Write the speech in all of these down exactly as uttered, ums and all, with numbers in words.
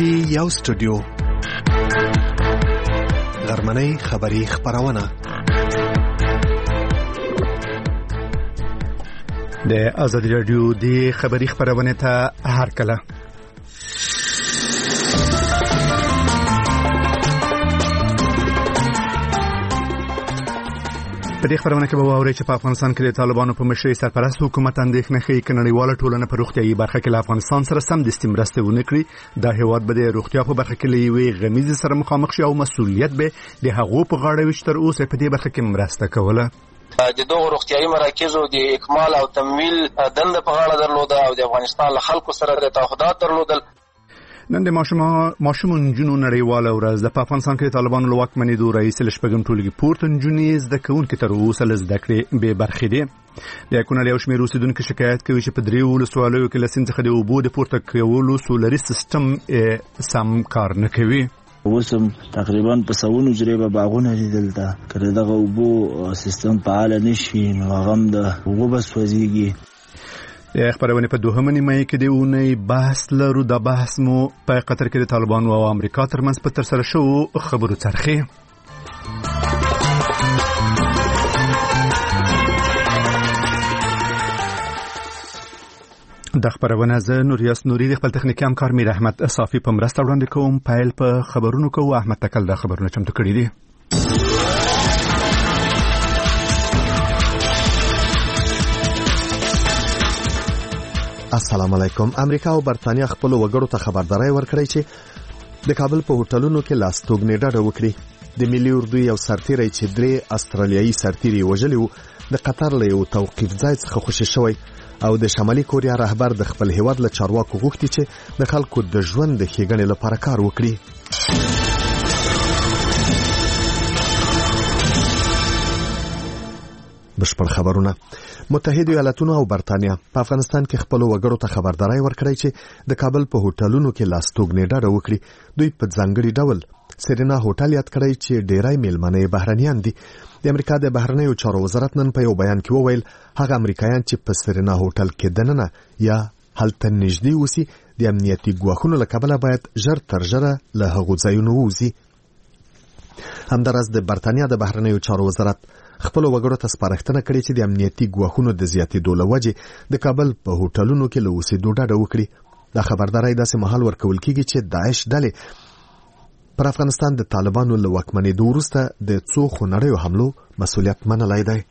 کې یو سټوډیو غرمنۍ خبری خبرونه د آزادی رادیو د خبری خبرونه ته هر کله په دې خبرونه کې به واورئ چې په افغانستان کې د طالبانو په مشرۍ سرپرست حکومت اندېښنه ښیي چې نړیواله ټولنه په روغتیايي برخه کې له افغانستان سره سمدستي مرستې ونه کړي. دا هېواد به د روغتیا په برخه کې له یوې غمیزې سره مخامخ شي او مسؤلیت به د هغو په غاړه وي چې تر اوسه په دې برخه کې مرسته کوله. د دغو روغتیايي مراکزو د اکمال او تمویل دنده په غاړه درلوده او د افغانستان له خلکو سره د تعهدات درلودل. نن د ماشومو نجونو نړیواله ورځ ده. په افغانستان کې د طالبانو له واکمنېدو راهیسې له شپږم ټولګي پورته نجونې زده کوونکي تر اوسه له زده کړې بې برخې دي. د کونړ یو شمېر اوسېدونکي شکایت کوي چې په درې ولسوالیو کې له سیند څخه د اوبو د پورته کولو سولري سیستم سم کار نه کوي. اوس هم تقریبا په سوونو جریبه باغونه دي دلته، که دغه اوبو سیستم فعال نشي نو هغه هم د اوبو به سوځېږي. د خبرونه په دوهمه نیمه کې د اونۍ بحث لرو. د بحث مو په قطر کې د طالبانو او امریکا ترمنځ په تر سره شو خبرو څرخي. د خبرونه زه نوریاس نوري د خپل تخنیکي همکار میر احمد صافي په مرسته وړاندې کوم. پایل په خبرونو کوو. احمد تکل د خبرونه چمتو کړی دی. السلام علیکم. امریکا او برتانیا خپل وګړو ته خبرداري ورکړی چې د کابل په هوټلونو کې لاستوګنې ډډه وکړي. د ملي اردو یو سرتیری چې درې استرالیایي سرتیري وژلي وو د قطر له یو توقیف ځای څخه خوشی شوی او د شمالي کوریا رهبر د خپل هیواد له چارواکو غوښتي چې د خلکو د ژوند د ښېګڼې لپاره کار وکړي. بشپړ خبرونه. متحده ایالاتونو او برتانیا په افغانستان کې خپل وګړو ته خبرداري ورکړی چې د کابل په هوټلونو کې لاستوګنې ډډه وکړي. دوی په ځانګړي ډول سرینا هوټل یاد کړی چې ډیری میلمنې بهرنیان دي. د امریکا د بهرنیو چارو وزارت نن په یو بیان کې وویل هغه امریکایان چې په سرینا هوټل کې دننه یا هلته نږدې اوسي د امنیتي ګواښونو له کبله باید ژر تر ژره له هغو ځایونو ووځي. همداراز د برتانیا د بهرنیو چارو وزارت خپل وګړو ته سپارښتنه کړې چې د امنیتي ګواښونو د زیاتېدو له وجې د کابل په هوټلونو کې له اوسېدو ډډه وکړي. دا خبرداری داسې مهال ورکول کېږي چې داعش ډلې پر افغانستان د طالبانو له واکمنېدو وروسته د څو خونړیو حملو مسؤلیت منلی دی.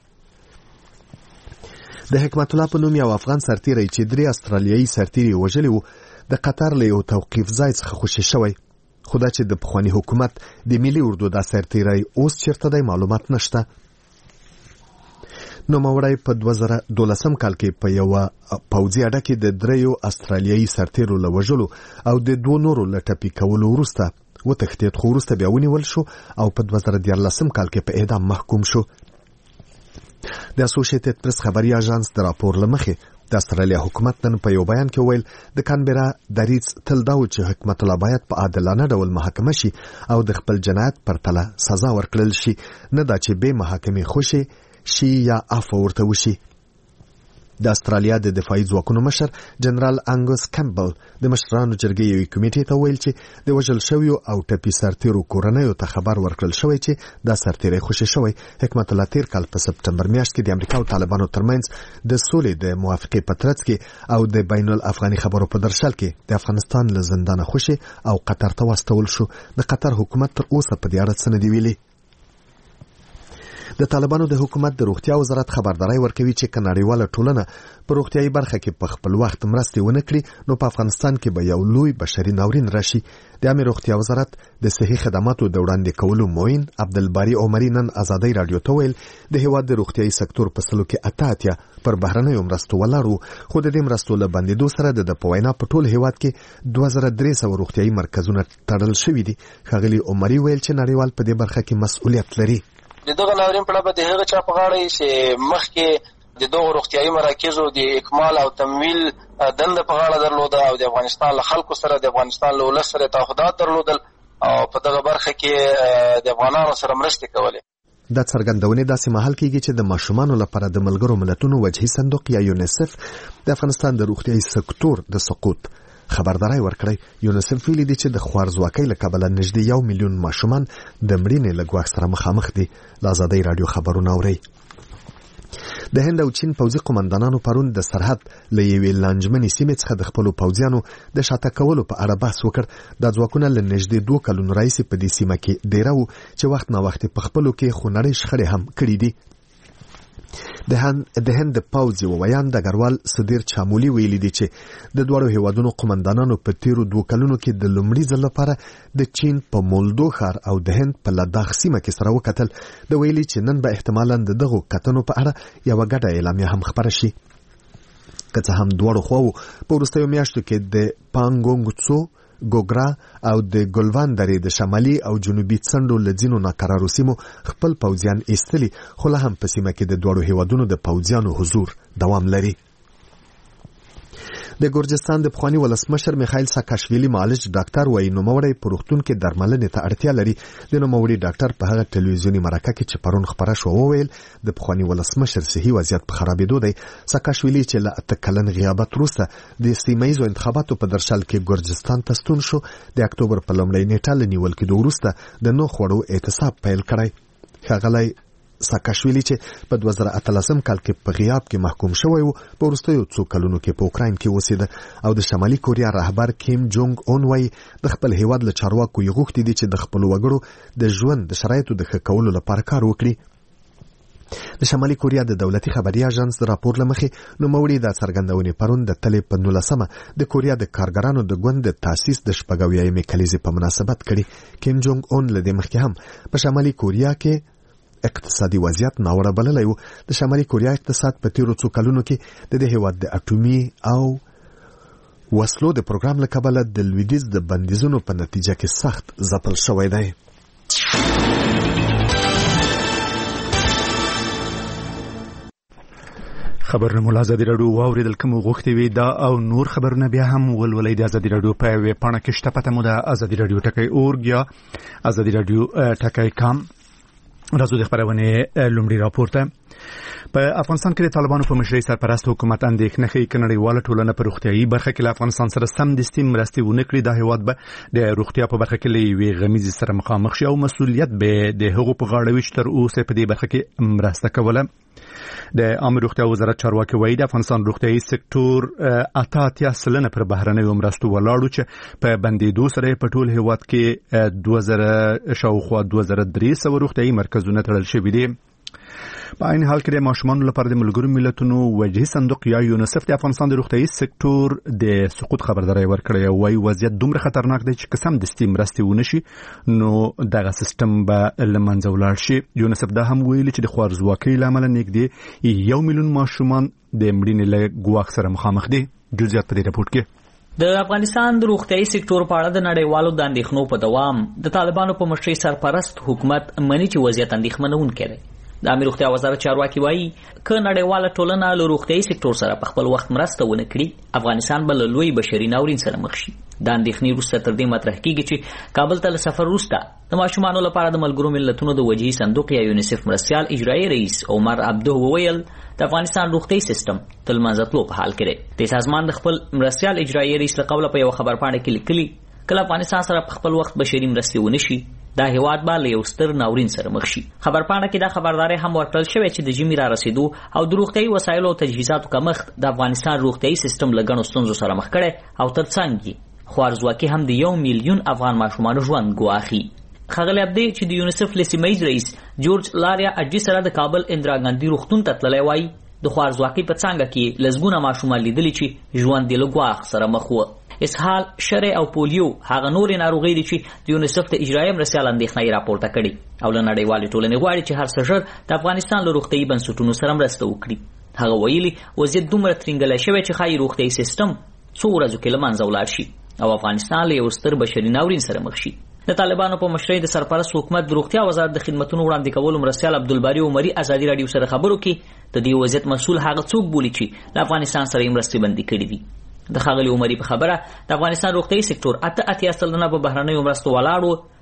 د حکمت الله په نوم یو افغان سرتیری چې درې استرالیایي سرتیري وژلي وو د قطر له یو توقیف ځای څخه خوشي شوی. خو دا چې د پخواني حکومت د ملي اردو دا سرتیری اوس چیرته دی معلومات نشته. نوموړی په دوه زره دولسم کال کې په یوه پوځي اډه کې د دریو استرالیایي سرتیرو له وژلو او د دوو نورو له ټپي کولو وروسته وتښتېد، خو وروسته بیا ونیول شو او په دوه زره دیارلسم کال کې په اعدام محکوم شو. د اسوسییټډ پریس خبري اژانس د راپور له مخې د استرالیا حکومت نن په یو بیان کې وویل د کانبرا دریځ تل دا و چې حکمت الله باید په عادلانه ډول محاکمه شي او د خپل جنایت پر تله سزا ورکړل شي، نه دا چې بې محاکمې خوشي شي یا عفو ورته وشي. د استرالیا د دفاعي ځواکونو مشر جنرال انګوس کمبل د مشرانو جرګې یوې کمیټې ته ویل چې د وژل شویو او ټپي سرتیرو کورنیو ته خبر ورکړل شوی چې دا سرتیری خوشي شوی. حکمت الله تیر کال په سپټمبر میاشت کې د امریکا او طالبانو ترمنځ د سولې د موافقې په ترڅ کې او د بین الافغاني خبرو په درشل کې د افغانستان له زندانه خوشي او قطر ته واستول شو. د قطر حکومت تر اوسه په دې اړه څه نه دی ویلي. د طالبانو د حکومت د روغتیا وزارت خبرداري ورکوي چې نړیواله ټولنه په روغتیايي برخه کې په خپل وخت مرستې ونه کړي نو په افغانستان کې به یو لوی بشري ناورین راشي. د عامه روغتیا وزارت د صحي خدماتو د وړاندې کولو معین عبدالباری عمري نن آزادۍ رادیو ته ویل د هیواد د روغتیايي سکتور په سلو کې اته اتیا پر بهرنیو مرستو ولاړو، خو د دې مرستو له بندېدو سره د په وینا په ټول هیواد کې دوه زره درې سوه روغتیايي مرکزونه تړل شوي دي. ښاغلي عمري ویل چې نړیوال په دې برخه کې مسؤلیت لري. د دغه ناورین په اړه د هغه چا په غاړه چې مخکې د دغه روغتیايي مراکزو د اکمال او تمویل دنده په غاړه درلوده او د افغانستان له خلکو سره د افغانستان له ولس سره تعهدات درلودل او په دغه برخه کې د افغانانو سره مرستې کولې. دا څرګندونه داسې مهال کېږي چې د ماشومانو لپاره د ملګرو ملتونو وجهي صندوق یا یونیسف د افغانستان د روغتیايي سکتور د سقوط خبرداري ورکړی. یونیسف ویلي دی چې د خوارځواکۍ له کبله نږدې یو میلیون ماشومان د مړینې له ګواښ سره مخامخ دي. له ازادۍ راډیو خبرونه اورئ. د هند او چین پوځي قومندانانو پرون د سرحد له یوې لانجمنې سیمې څخه د خپلو پوځیانو د شاته کولو په اړه بحث وکړ. دا ځواکونه له نږدې دوه کلونو راهیسې په دې سیمه کې ډېره وو چې وخت ناوخت په خپلو کې خونړۍ شخړې هم کړي دي. د هند د هند پوځي ویان د ګروال صدیر چامولی ویلي دی چې د دوړو هیوادونو قومندانانو په تیرو دوه کلونو کې د لومړي ځل لپاره د چین په مولدو ښار او د هند په لداخ سیمه کې سره وکتل. د ویلي چې نن به احتمالاً د دغو کتنو په اړه یوه ګډه اعلامیه هم خپره شي. که څه هم دواړو خواو په وروستیو میاشتو کې د پانګونګ څو ګوګرا او د ګلوان درې د شمالي او جنوبي څنډو له ځینو ناکرارو سیمو خپل پوځیان ایستلي، خو لا هم په سیمه کې د دواړو هیوادونو د پوځیانو حضور دوام لري. د ګورجستان د پخواني ولسمشر میخایل ساکاشویلی معالج ډاکټر وایي نوموړی په روغتون کې درملنې ته اړتیا لري. د نوموړي ډاکټر په هغه ټلویزیوني مرکه کې چې پرون خپره شوه وویل د پخواني ولسمشر صحي وضعیت په خرابېدو دی. ساکاشویلی چې له اته کلن غیابت وروسته د سیمه ییزو انتخاباتو په درشل کې ګورجستان ته ستون شو، د اکتوبر په لومړۍ نیټه له نیول کېدو وروسته د نو خوړو اعتصاب پیل کړی. ښاغلی ساکاشویلی چې په دوه زره اتلسم کال کې په غیاب کې محکوم شوی و، په وروستیو څو کلونو کې په اوکراین کې اوسېده او د شمالي کوریا رهبر کیم جونګ اون وایي د خپل هیواد له چارواکو یې غوښتي دي چې د خپلو وګړو د ژوند د شرایطو د ښه کولو لپاره کار وکړي. د شمالي کوریا د دولتي خبري اژانس د راپور له مخې نوموړي دا څرګندونې پرون د تلې په نولسمه د کوریا د کارګرانو د ګوند د تاسیس د شپږاویایمې کلیزې په مناسبت کړي. کیم جونګ اون له دې مخکې هم په شمالي کوریا کې اقتصادي وضعیت ناوړه بللی و. د شمالي کوریا اقتصاد په تیرو څو کلونو کې د دې هیواد د اټومي او وسلو د پروګرام له کبله د لویدیځ د بندیزونو په نتیجه کې سخت ځپل شوی دی. خبرونه مو ازادي راډیو واوریدل کوم غوښتي وي دا او نور خبرونه بیا هم ولولې د ازادي راډیو په ویب پاڼه کې شته. پته مو د ازادي راډیو ټکی اورګ یا ازادي راډیو ټکی کام. راځو د خبرونه لومړی راپور ته. په افغانستان کې د طالبانو په مشرۍ سرپرست حکومت اندېښنه ښیي چې نړیواله ټولنه په روغتیايي برخه کې له افغانستان سره سمدستي مرستې ونه کړي. دا هیواد به د روغتیا په برخه کې له یوې غمیزې سره مخامخ شي او مسؤلیت به د هغو په غاړه وي چې تر اوسه په دې برخه کې مرسته کوله. د عامه روغتیا وزارت چارواکي وایي د افغانستان روغتیايي سکتور اته اتیا سلنه پر بهرنیو مرستو ولاړو چې په بندېدو سره په ټول هیواد کې دوه زره شاوخوا دوه زره درې سوه روغتیايي مرکزونه تړل شوي دي. په عین حال کې د ماشومانو لپاره د ملګرو ملتونو وجهي صندوق یا یونیسف د افغانستان د روغتیايي سکتور د سقوط خبرداری ورکړی او وايي وضعیت دومره خطرناک دی چې که سمدستي مرستې ونه شي نو دغه سیستم به له منځه ولاړ شي. یونیسف دا هم ویلي چې د خوارځواکۍ له امله نږدې یو میلیون ماشومان د مړینې له ګواښ سره مخامخ دي. جزئیات په دې راپور کې. د افغانستان د روغتیايي سکتور په اړه د نړیوالو د اندېښنو په دوام د طالبانو په مشرۍ سرپرست حکومت مني چې وضعیت اندېښمنونکی دی. د عامه روغتیا وزارت چارواکي وایي که نړیواله ټولنه له روغتیايي سکتور سره په خپل وخت مرسته ونه کړي افغانستان به له لوی بشري ناورین سره مخ شي. دا اندېښنې وروسته تر دې مطرح کیږي چې کابل ته له سفر وروسته د ماشومانو لپاره د ملګرو ملتونو د وجهي صندوق یا یونیسف مرستیال اجرایي رئیس عمر عبده وویل د افغانستان روغتیايي سیستم تل منځتلو په حال کې دی. د سازمان د خپل مرستیال اجرایي رئیس له قوله په یو خبرپاڼه کې لیکلي کله افغانستان سره په خپل وخت بشري مرستې ونه شي دا هیواد به له یو ستر ناورین سره مخ شي. خبرپاڼه کې دا خبرداري هم ورکړل شوې چې د ژمي را رسیدو او د روغتیايي وسایلو او تجهیزاتو کمښت د افغانستان روغتیايي سیستم له ګڼو ستونزو سره مخ کړي او ترڅنګ یې خوارځواکي هم د یو میلیون افغان ماشومانو ژوند ګواښي. ښاغلی عبدي چې د یونیسف له سیمه ییز رئیس جورج لاریا اجي سره د کابل اندرا ګاندي روغتون ته تللی وایي د خوارځواکۍ په څانګه کې لسګونه ماشومان لیدلي چې ژوند یې له ګواښ سره مخ و. اسهال، شرع او پولیو هغه نورې ناروغۍ دي چې د یونیسف د اجرایي مرستیال اندېښنه یې راپورته کړې او له نړیوالې ټولنې غواړي چې هر څه ژر د افغانستان له روغتیايي بنسټونو سره مرسته وکړي. هغه ویلي وضعیت دومره ترینګلی شوی چې ښایي روغتیايي سیستم څو ورځو کې له منځه ولاړ شي او افغانستان له یو ستر بشري ناورین سره مخ شي. د طالبانو په مشرۍ د سرپرست حکومت د روغتیا وزارت د خدماتو وړاندې کولو مرستیال عبدالباری عمري ازادي راډیو سره خبرو کې د دې وضعیت مسؤل هغه څوک بولي چې د افغانستان سره یې مرستې بندي کړې دي. د ښاغلي عمري په خبره د افغانستان روغتیايي سکتور اته اتیا سلنه په بهرنیو مرستو ولاړ و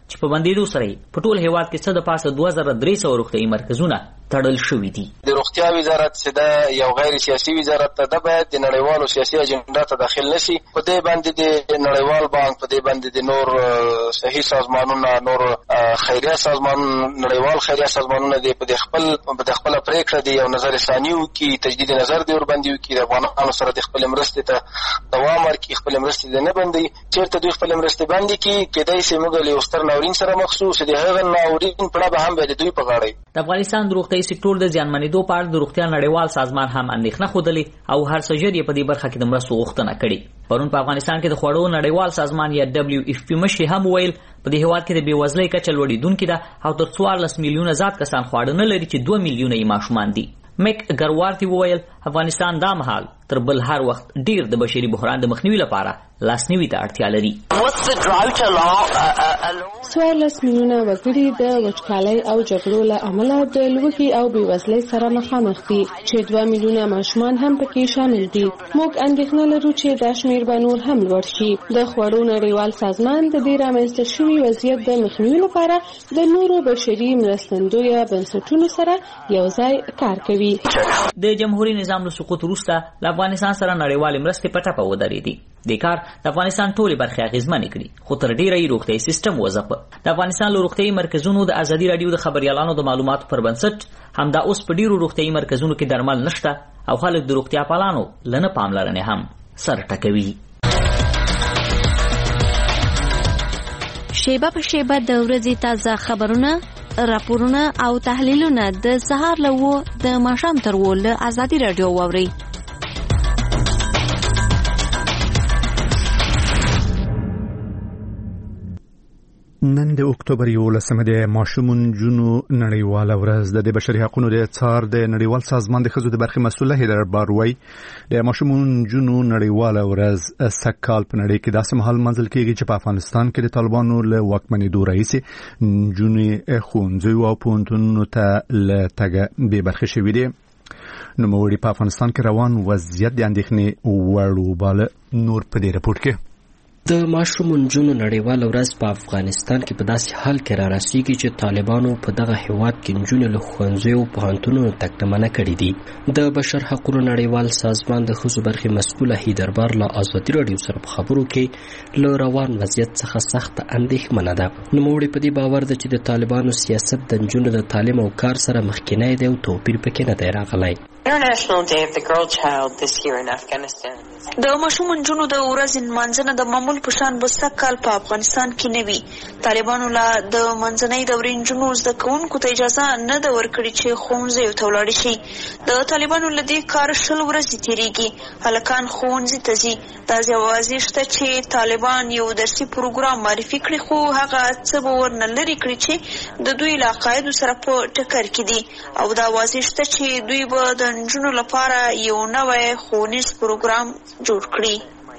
چې په بندیدو سره په ټول هیواد کې څه د پاسه دوه زره درې سوه روغتیايي مرکزونه تړل شوي دي. د روغتیا وزارت چې دا یو غیر سیاسي وزارت ته د باید د نړیوالو سیاسي اجنډا ته داخل نشي. په دې باندې د نړیوال بانک، په دې باندې د نور صحي سازمانونه، نور خیریه سازمانونه، نړیوال خیریه سازمانونه دي په خپل په خپل پریکړه دي یو نظر ثاني وکړي، تجدید نظر دی ور باندې وکړي، د افغانانو سره د خپل مرستې ته دوام ورکړي، خپل مرستې نه بندي. چیرته دوی خپل مرستې باندې کړي کېدای شي موږ له ستر ناورین سره مخصوص دي، هغه ناورین پړه به هم به دوی په غاړه. د افغانستان د روغتیايي سکتور د زیانمنېدو په اړه د روغتیا نړیوال سازمان هم اندېښنه ښودلې او هر څه ژر یې په دې برخه کې د مرستو غوښتنه کړې. پرون په افغانستان کې د خوړو نړیوال سازمان یا دبلیو اف پی مشري هم ویل په دې هیواد کې د بېوزلۍ کچه لوړېدونکې ده او تر څوارلس میلیونه زیات کسان خواړه نه لري چې دوه میلیونه یې ماشومان دي. میک ګروارتي وویل افغانستان دا مهال تر بل هر وخت ډیر د بشري بحران د مخنیوي لپاره لاسنیوي ته اړتیا لري. څوارلس میلیونه وګړي د وچکالۍ او جګړو له امله د لوږې او بېوزلۍ سره مخامخ دي چې دوه میلیونه ماشومان هم پکې شامل دي. موږ اندېښنه لرو چې دا شمېر به نور هم لوړ شي. د خوړو نړیوال سازمان د دې رامنځته شوي وضعیت د مخنیوي لپاره د نورو بشري مرستندویه بنسټونو سره یو ځای کار کوي. د جمهوریت نظام له سقوط وروسته له افغانستان سره نړیوالې مرستې په ټپه ودرېدې. د کار د افغانستان ټولې برخې اغېزمنې کړي خو تر ډیره یې روغتیايي سیستم وځپه. د افغانستان له روغتیايي مرکزونو د ازادي راډیو د خبریالانو د معلوماتو پر بنسټ همدا اوس په ډیرو روغتیايي مرکزونو کې درمل نشته او خلک د روغتیا پالانو له نه پاملرنې هم سر ټکوي. شیبه په شیبه د ورځې تازه خبرونه، راپورونه او تحلیلونه د سهار له و د ماښام تر و له ازادي راډیو واورئ. نن د اکتوبر یولسمه د ماشومون جنو نړیواله ورځ د بشري حقوقو د څار د نړیوال سازمان د ښځو د برخې مسؤله هیدر باروي د ماشومون جنو نړیواله ورځ سکهال په نړۍ کې داسې مهال منځل کېږي چې په افغانستان کې د طالبانو له واکمنېدو راهیسې جنې ښوونځیو او پوهنتونونو ته له تګه بې برخې شوي دي. نوموړي په افغانستان کې روان وضعیت د اندېښنې وړ وباله. نور په دې رپورټ کې د ماشومون جنو نړیواله ورځ په افغانستان کې په داسې حال کې را رسیږي چې طالبانو په دغه هیواد کې نجونې له ښوونځیو او پوهنتونونو تګ ته منع کړي دي. د بشر حقوقو نړیوال سازمان د ښځو برخې مسؤله هیدر بار له ازادي راډیو سره په خبرو کې له روان وضعیت څخه سخته اندېښمنه ده. نوموړې په دې باور ده چې د طالبانو سیاست د نجونو د تعلیم او کار سره مخکینی دی او توپیر پکې نه دی راغلی. International Day of the Girl Child this year in Afghanistan. د ماشوم نجونو د ورځې نمانځنه د معمول په شان به سږکال په افغانستان کې نه وي. طالبانو لا د منځنۍ دورې نجونو زده کوونکو ته اجازه نه ده ورکړې چې ښوونځیو ته ولاړې شي. د طالبانو له دې کار شل ورځې تېرېږي. هلکان ښوونځي ته ځي. دا یوازې شته چې طالبان یو درسي پروګرام معرفي کړي خو هغه څه به ورنه لرې کړي چې د دوی له عقایدو سره په ټکر کې دي او دا واضح شته چې دوی به د نجونو لپاره یو نوی ښوونیز پروګرام جوړ کړي.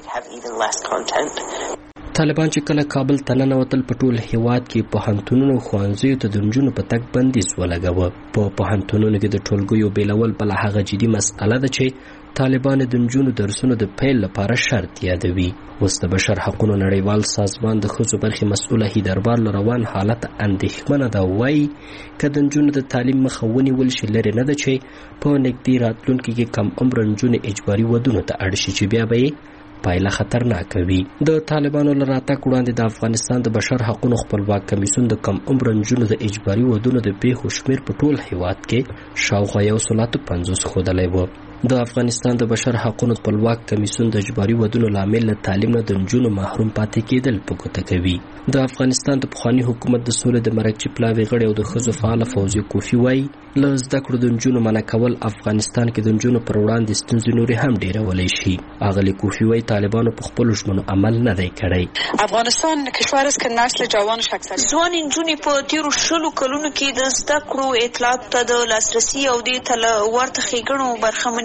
طالبان چې کله کابل ته ننوتل په ټول هیواد کې پوهنتونونو او ښوونځیو ته د نجونو په تګ بندیز ولګاوه. په پوهنتونونو کې د ټولګیو بیلول بله هغه جدي مسئله ده چې طالبان د نجونو درسونو د پیل لپاره شرط یادوي. اوس د بشر حقوقو نړیوال سازمان د ښځو برخې مسؤله هیدربار له روان حالت اندېښمنه ده. وایي که د نجونو د تعلیم مخه ونیول شي لرې نه ده چې په نږدې راتلونکي کې کم عمره نجونې اجباري ودونو ته اړ شي چې بیا به یې پایله خطرناک وي. د طالبانو له راتګ وړاندې د افغانستان د بشر حقوقو خپلواک کمیسیون د کم عمره نجونو د اجباري ودونو د پیښو شمېر په ټول هیواد کې شاوخوا یو سل اته پنځوس ښودلی و. د افغانستان د بشر حقوقو خپلواک کمیسیون د اجباري ودونو لامل له تعلیم نه د نجونو محروم پاتې کېدل په ګوته کوي. د افغانستان د پخواني حکومت د سولې د مرکچي پلاوي غړی او د ښځو فعاله فوزیه کوفي وایي له زده کړو د نجونو منع کول افغانستان کې د نجونو پر وړاندې ستونزې نورې هم ډېرولی شي. اغلې کوفي وایي طالبانو په خپلو ژمنو عمل نه دی کړی. افغانستان کشور است که نسل جوانش اکثر ځوان نجونې په تیرو شلو کلونو کې د زده کړو اطلاعاتو ته د لاسرسي او دې ته له ورته ښېګڼو برخمنې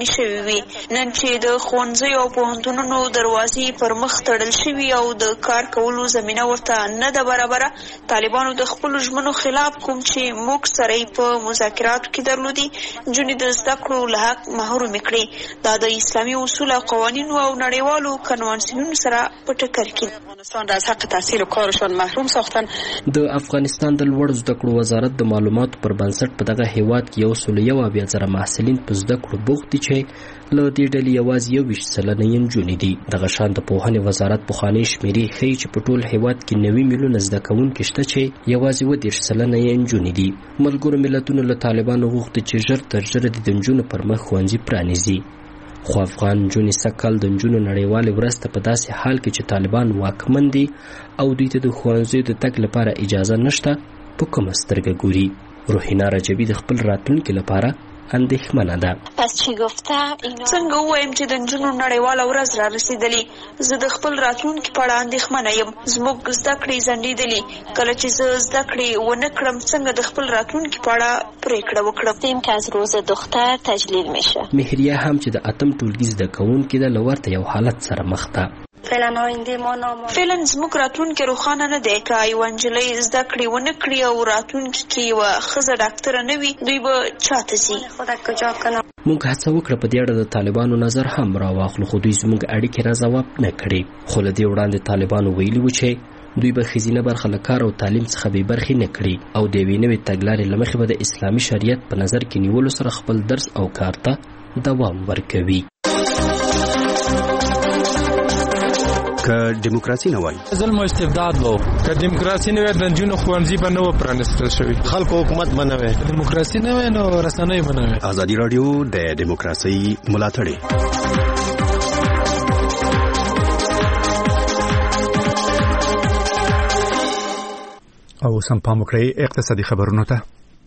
قرباني شوي وي. نن چې د ښوونځیو او پوهنتونونو دروازې پر مخ تړل شوي او د کار کولو زمینه ورته نه ده برابره، طالبانو د خپلو ژمنو خلاف کوم چې موږ سره یې په مذاکراتو کې درلودي نجونې د زده کړو له حق محرومې کړې. دا د اسلامي اصول او قوانینو او نړیوالو کنوانسیونونو سره په ټکر کې افغانستان از حق تحصیل و کارشان محروم ساختن. د افغانستان د لوړ زده کړو وزارت د معلوماتو پر بنسټ په دغه هیواد کې یو سل یو اویا زره محصلین په زده کړو بوخت دي چې له دې ډلې یوازې یوویشت سلنه یې نجونې دي. دغه شان د پوهنې وزارت پخوانۍ شمیرې ښیي چې په ټول هیواد کې نوي میلیونه زده کوونکي شته چې یوازې اووه دېرش سلنه یې نجونې دي. ملګرو ملتونو له طالبانو غوښتي چې ژر تر ژره د نجونو پر مخ ښوونځي پرانیزي، خو افغان نجونې سږکال د نجونو نړیوالې ورځ ته په داسې حال کې چې طالبان واکمن دي او دوی ته د ښوونځیو د تګ لپاره اجازه نشته په کومه سترګه ګوري. روحینا رجبی د خپل راتلونکي لپاره اندېښمنه ده. څنګه ووایم چې د نجونو نړیواله ورځ را رسېدلې، زه د خپل راتلونکي په اړه اندېښمنه یم. زموږ زده کړې ځنډېدلې. کله چې زه زده کړې ونه کړم څنګه د خپل راتلونکي په اړه پرېکړه وکړم. دیم که از روز دختر تجلیل میشه. مهریه هم چې د اتم ټولګي زده کوونکې ده له ورته یو حالت سره مخ ده. فعلا زموږ راتلونکي روښانه نه دی. که یوه نجلۍ زده کړې ونه کړي او راتلونکي کې یوه ښځه ډاکټره نه وي، دوی به چاته ځي؟ موږ هڅه وکړه په دې اړه د طالبانو نظر هم راواخلو، خو دوی زموږ اړیکې را ځواب نه کړې. خو له دې وړاندې طالبانو ویلي وو چې دوی به ښځینه برخه له کار او تعلیم څخه بې برخې نه کړي او د یوې نوې تګلارې له مخې به د اسلامي شریعت په نظر کې نیولو سره خپل درس او کار ته دوام ورکوي. که دیموکراسي نه وای ظلم او استبداد وو، که دیموکراسي نه وای د نجونو ښوونځي به نه و پرانیستل شوي، خلکو حکومت به نه وای، دیموکراسي نه وای نو رسنۍ به نه وای. ازادي راډیو د دیموکراسي ملاتړ او سم پام وکړئ اقتصادي خبرونو ته.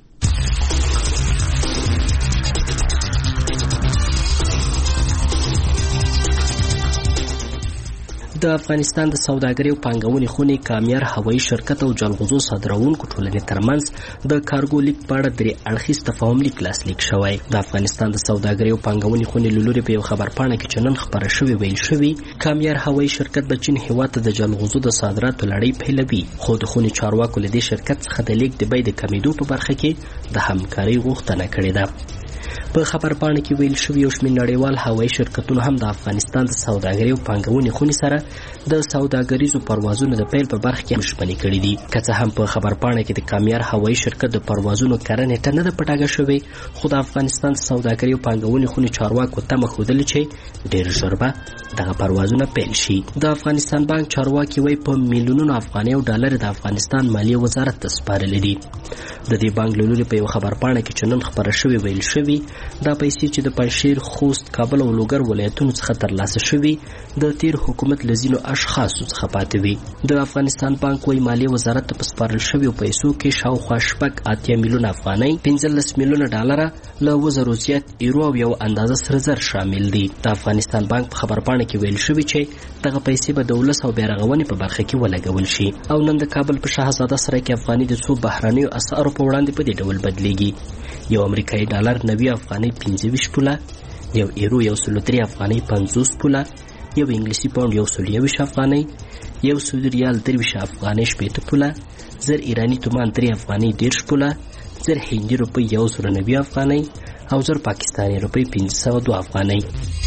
د افغانستان د سوداګرۍ او پانګونې خونې کامیار هوایي شرکت او جلغوزو صادروونکو ټولنې ترمنځ د کارګو لیک په اړه درې اړخیز تفاهم لیک لاسلیک شوی. د افغانستان د سوداګرۍ او پانګونې خونې له لوري په یو خبرپاڼه کې چې نن خپره شوې ویل شوي کامیار هوایي شرکت د چین هیواد ته د جلغوزو د صادراتو لړۍ پیلوي، خو د خونې چارواکو له دې شرکت څخه د لیک د بیې د کمیدو په برخه کې د همکارۍ غوښتنه کړې ده. په خبرپاڼه کې ویل شوي یو شمېر نړیوال هوایي شرکتونه هم د افغانستان د سوداګرۍ او پانګونې خونې سره د سوداګریزو پروازونو د پیل په برخه کې مشمنې کړي دي. که څه هم په خبرپاڼه کې د کامیار هوایي شرکت د پروازونو کره نیټه نه ده په ډاګه شوې، خو د افغانستان د سوداګرۍ او پانګونې خونې چارواکو تمه ښودلې چې ډېر ژر به دغه پروازونه پیل شي. د افغانستان بانک چارواکي وایي په میلیونونو افغانۍ او ډالر د افغانستان مالیې وزارت ته سپارلې دي. د دې بانک له لوري په یو خبرپاڼه کې چې نن خپره شوې ویل شوي دا پیسې چې د پنجشیر، خوست، کابل او لوګر ولایتونو څخه ترلاسه شوي د تیر حکومت له ځینو اشخاصو څخه پاتې وي. د افغانستان بانک وایي مالیې وزارت ته په سپارل شویو پیسو کې شاوخوا شپږ اتیا میلیونه افغانۍ، پنځلس میلیونه ډالره، له اووه زرو زیات ایرو او یو اندازه سره زر شامل دي. د افغانستان بانک په خبرپاڼه کې ویل شوي چې دغه پیسې به د ولس او بیارغونې په برخه کې ولګول شي. او نن د کابل په شاهزاده سره کې افغاني د څو بهرنیو اسعارو په وړاندې په دې ډول بدلیږي. یو امریکایي ډالر نوي افغانۍ پنځه ویشت پوله، یو ایرو یو سل درې افغانۍ پنځوس پوله، یو انګلیسي پاونډ یو سل یوویشت افغانۍ، یو سعودي ریال درویشت افغانۍ شپېته پوله، زر ایراني تومان درې افغانۍ دېرش پوله، زر هندي روپۍ یو زر نوي افغانۍ او زر پاکستاني روپۍ پنځه سوه دوه افغانۍ.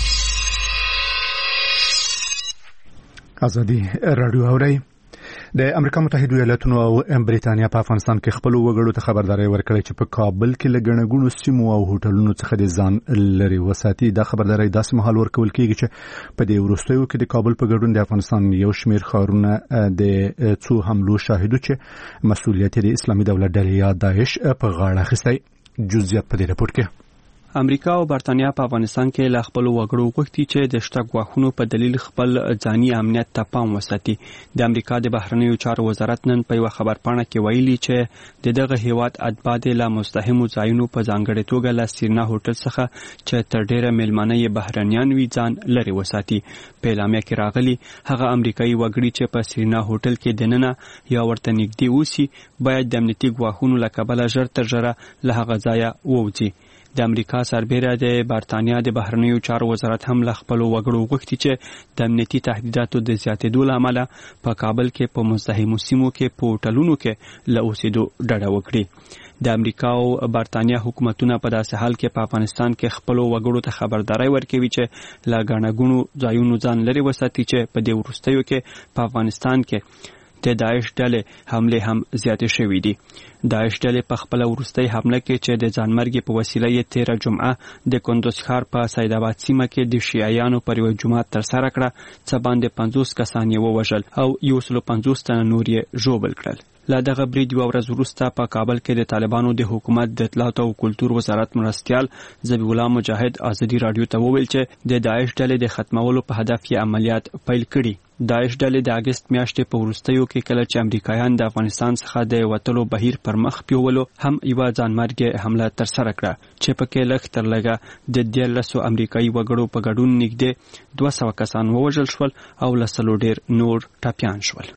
ازادي راډیو اورئ. د امریکا متحده ایالاتونو او بریتانیا په افغانستان کې خپل وګړو ته خبرداري ورکړې چې په کابل کې له ګڼګونو سیمو او هوټلونو څخه د ځان لري وساتي. دا خبرداري داسې مهال ورکول کېږي چې په دې وروستیو کې د کابل په ګډون د افغانستان یو شمېر ښارونه د څو حملو شاهدو چې مسؤلیت د اسلامي دولت ډلې یا داعش په غاړه اخیستی. جزئیات په دې راپور کې. امریکا او برتانیا په افغانستان کې له خپل وګړو غوښتي چې د شته غواخونو په دلیل خپل ځاني امنیت ته پام وساتي. د امریکا د بهرنیو چارو وزارت نن په یو خبرپاڼه کې ویلي چې د دغه هیواد اتباع له مستهمو ځایونو په ځانګړي توګه له سیرنا هوټل څخه چې تر ډیره میلمانه یې بهرنیان وي ځان لري وساتي. په اعلامیه کې راغلي هغه امریکایي وګړي چې په سیرنا هوټل کې دننه یا ورته نږدې اوسي باید د امنیتي غواخونو له کبله ژر تر ژره له هغه ځایه ووځي. د امریکا سربېره د برتانیا د بهرنیو چارو وزارت هم له خپلو وګړو غوښتي چې د امنیتي تهدیداتو د زیاتېدو له امله په کابل کې په مزدحمو سیمو کې په هوټلونو کې له اوسېدو ډډه وکړي. د امریکا او برتانیا حکومتونه په داسې حال کې په افغانستان کې خپلو وګړو ته خبرداري ورکوي چې له ګڼهګوڼو ځایونو ځان لرې وساتي چې په دې وروستیو کې په افغانستان کې د داعش ډلې حملې هم زیاتې شوې دي. داعش ډلې په خپله وروستۍ حمله کې چې د ځانمرګي په وسیله یې تېره جمعه د کندوز ښار په سید آباد سیمه کې د شیعیانو پر یوه جومات ترسره کړه، څه باندې پنځوس کسان یې ووژل او یو سلو پنځوس تنه نور یې ژوبل کړل. له دغه برید یوه ورځ وروسته په کابل کې د طالبانو د حکومت د اطلاعاتو او کلتور وزارت مرستیال ذبیح الله مجاهد ازادي راډیو ته وویل چې د داعش ډلې د ختمولو په هدف یې عملیات پیل کړي. داعش ډلې د اګست میاشتې په وروستیو کې کله چې امریکایان د افغانستان څخه د وتلو بهیر پر مخ پیولو هم یوه ځانمرګي حمله ترسره کړه چې پکې لږ تر لږه د دیارلسو امریکایي وګړو په ګډون نږدې دوه سوه کسان ووژل شول او له سلو ډېر نور ټپیان شول.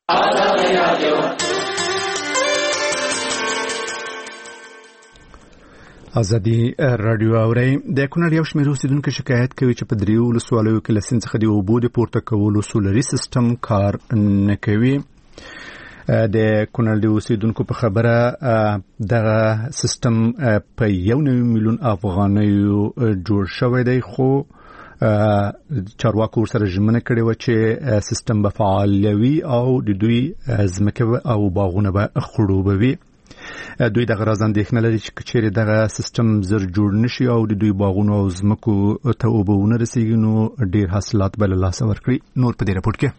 ازادي راډیو اوري. د کونړ یو شمېر اوسیدونکو شکایت کوي چې په دریو ولسوالیو کې له سیند څخه د اوبو د پورته کولو سولري سیستم کار نه کوي. د کونړ د اوسیدونکو په خبره دغه سیستم په یو نوي میلیون افغانیو جوړ شوی دی، خو چارواکو سره ژمنه کړې وه چې سیستم به فعالوي او د دوی ځمکې او باغونه به خړوبوي. دوی دغه راز اندېښنه لري چې چیرې دغه سیستم زر جوړ نشي او د دوی باغونو او ځمکو ته اوبه ونه رسیږي نو ډېر حاصلات به له لاسه ورکړي. نور په دې راپورټ کې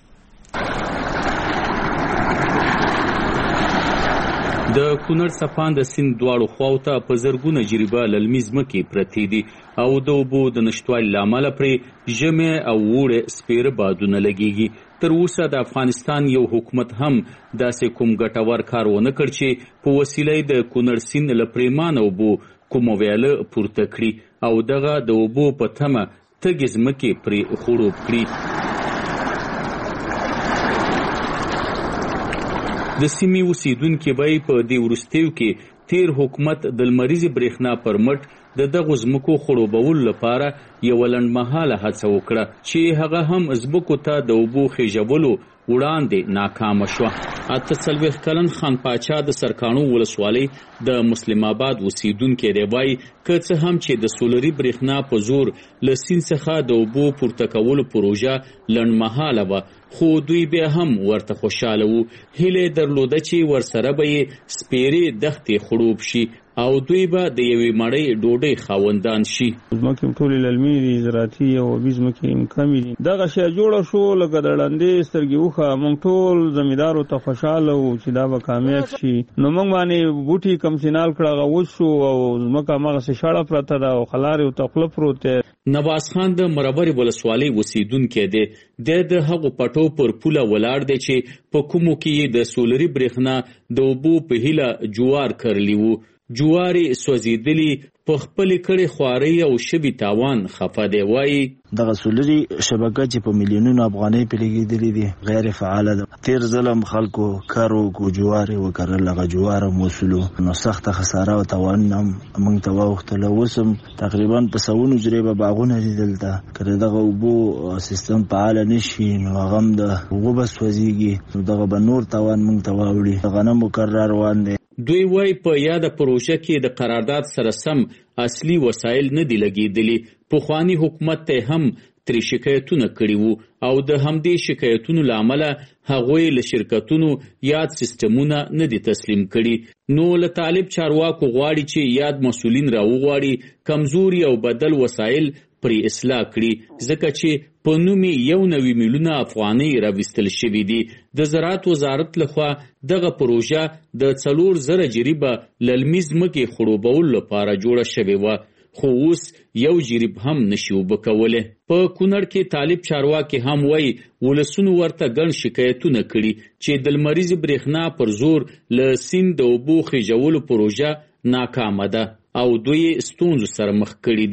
د کونړ سپان د سیند دواړو خواو ته په زرګونه جریبه للمي ځمکې پرتې دي او د اوبو د نشتوالي له امله پرې ژمي او اوړي سپېره بادونه لګېږي. تر اوسه د افغانستان یو حکومت هم داسې کوم ګټور کار ونه کړ چې په وسیله د کونړ سیند له پرېمانه اوبو کومه ویاله پورته کړي او دغه د اوبو په تمه تږې ځمکې پرې خړوب کړي. د سیمې اوسیدونکي به په دې وروستیو کې تیر حکومت د لمریزې برېښنا پر مټ د دغو ځمکو خړوبولو لپاره یوه لنډمهاله هڅه وکړه چې هغه هم ځمکو ته د اوبو خېژولو وړاندې ناکامه شوه. اته څلوېښت کلن خان پاچا د سرکاڼو ولسوالۍ د مسلم آباد اوسیدونکی دی، وایي که څه هم چې د سولري برېښنا په زور له سیند څخه د اوبو پورته کولو پروژه لنډمهاله وه، خو دوی بیا هم ورته خوشحاله وو. هیله درلوده چې ورسره به یې سپېرې دښتې خړوب شي او دوی به د یوې مړۍ ډوډۍ خاوندان شي. ځمکې ټولې للمي دي، زراعتي او آبي ځمکې کمې دي. دغه شی جوړه شو لکه د ړندې سترګې وښه. موږ ټول زمیندارو ته خوشحاله وو چې دا به کامیاب شي. نو موږ باندې بوټي کم سینال کړه، هغه وچ شو او ځمکه هماغسې شاړه پرته ده او خلارې ورته خوله پروت دی. نواز خان د مربرې ولسوالۍ اوسیدونکی دی. د د هغو پټو پر پوله ولاړ دی چې په کومو کې یې د سولري برېښنا د اوبو په هیله جوار کرلی وو. جوارې سوځېدلي په خپلې کړې خوارۍ او شوي تاوان خفه دی. وایي دغه سولري شبکه چې په میلیونونو افغانۍ پرې لګېدلې دي غیر فعاله ده. تیر ظلم خلکو کار وکړو، جوارې وکرل، هغه جوار هم وسولو، نو سخته خساره او تاوان هم موږ ته واوښتله. اوس هم تقریبا په سوونو جریبه باغونه دي دلته. که د دغه اوبو سیستم فعاله نه شي نو هغه هم د اوبه به سوځېږي، نو دغه به نور تاوان موږ ته واوړي. د غنمو کر را روان دی. دوی وای په یاده پروژه کې د قرارداد سره سم اصلي وسایل نه دي لګېدلي. پخواني حکومت ته هم ترې شکایتونه کړي وو او د همدې شکایتونو له امله هغوی له شرکتونو یاد سیستمونه نه دي تسلیم کړي. نو له طالب چارواکو غواړي چې یاد مسؤلین راوغواړي، کمزوري او بدل وسایل پرې اصلاح کړي، ځکه چې په نومي یو نوي میلیونه افغانۍ راویستل شوي دي. د زراعت وزارت لخوا دغه پروژه د څلور زره جریبه للمي ځمکې خړوبولو لپاره جوړه شوې وه، خو اوس یو جریب هم نشي اوبه کولی. په کونړ کې طالب چارواکي هم وایي ولسونو ورته ګڼ شکایتونه کړي چې د لمریزې برېښنا پر زور له سیند د اوبو خېژولو پروژه ناکامه ده او دوی ستونزو سره مخ کړي دي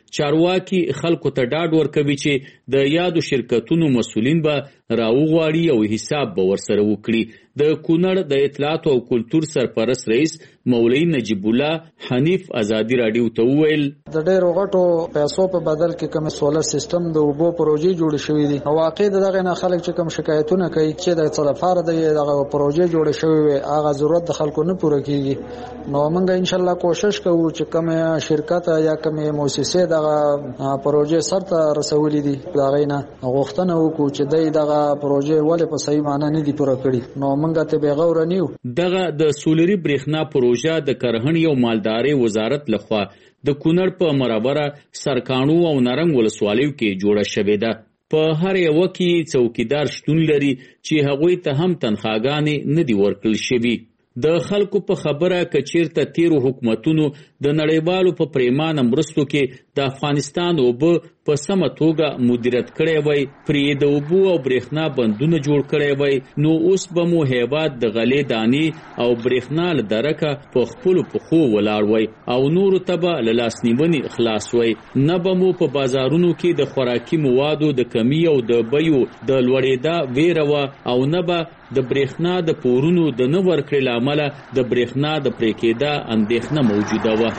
چارواکي خلکو ته ډاډ ورکوي چې د یادو شرکتونو مسؤلین به راوغواړي او حساب به ورسره وکړي. د کونړ د اطلاعات او کلتور سرپرست رئیس مولوی نجیب الله حنیف ازادي راډیو ته وویل د ډېرو غټو پیسو په بدل کې کوم سولر سیستم د اوبو پروژې جوړې شوې دي او واقع دغه نه خلک چې کوم شکایتونه کوي چې د څه لپاره دغه پروژې جوړې شوې وي هغه ضرورت د خلکو نه پوره کیږي. نو موږ ان شاء الله کوشش کوو چې کوم شرکت یا کوم مؤسسه دغه پروژې سرته رسولې دي دغه نه غوښتنه وکړو چې دغه پروژې ولې په صحیح معنی نه دي پوره کړي. نو موږ ته به غوړ نیو. دغه د سولري برېښنا پروژه د کرهڼې او مالدارۍ وزارت لخوا د کونړ په مرابره سرکانو او نرنګ ولسوالیو کې جوړه شوې ده. په هر یو کې څوکیدار شتون لري چې هغوی ته هم تنخواګانې نه دي ورکړل شوي. د خلکو په خبره کچیرته تیرو حکومتونو د نړیوالو په پریمانه مرستو کې د افغانستان اوبه په سمه توګه مدیریت کړی وای، پرې د اوبو او برېښنا بندونه جوړ کړی وای، نو اوس به مو هیواد د غلې دانې او برېښنا له درکه په خپلو پښو ولاړ وای او نورو ته به له لاسنیونې خلاص وای. نه به مو په بازارونو کې د خوراکي موادو د کمی او د بیو د لوړېدا ویره وه او نه به د برېښنا د پورونو د نه ورکړې له امله د برېښنا د پرې کېدا اندېښنه موجوده وه.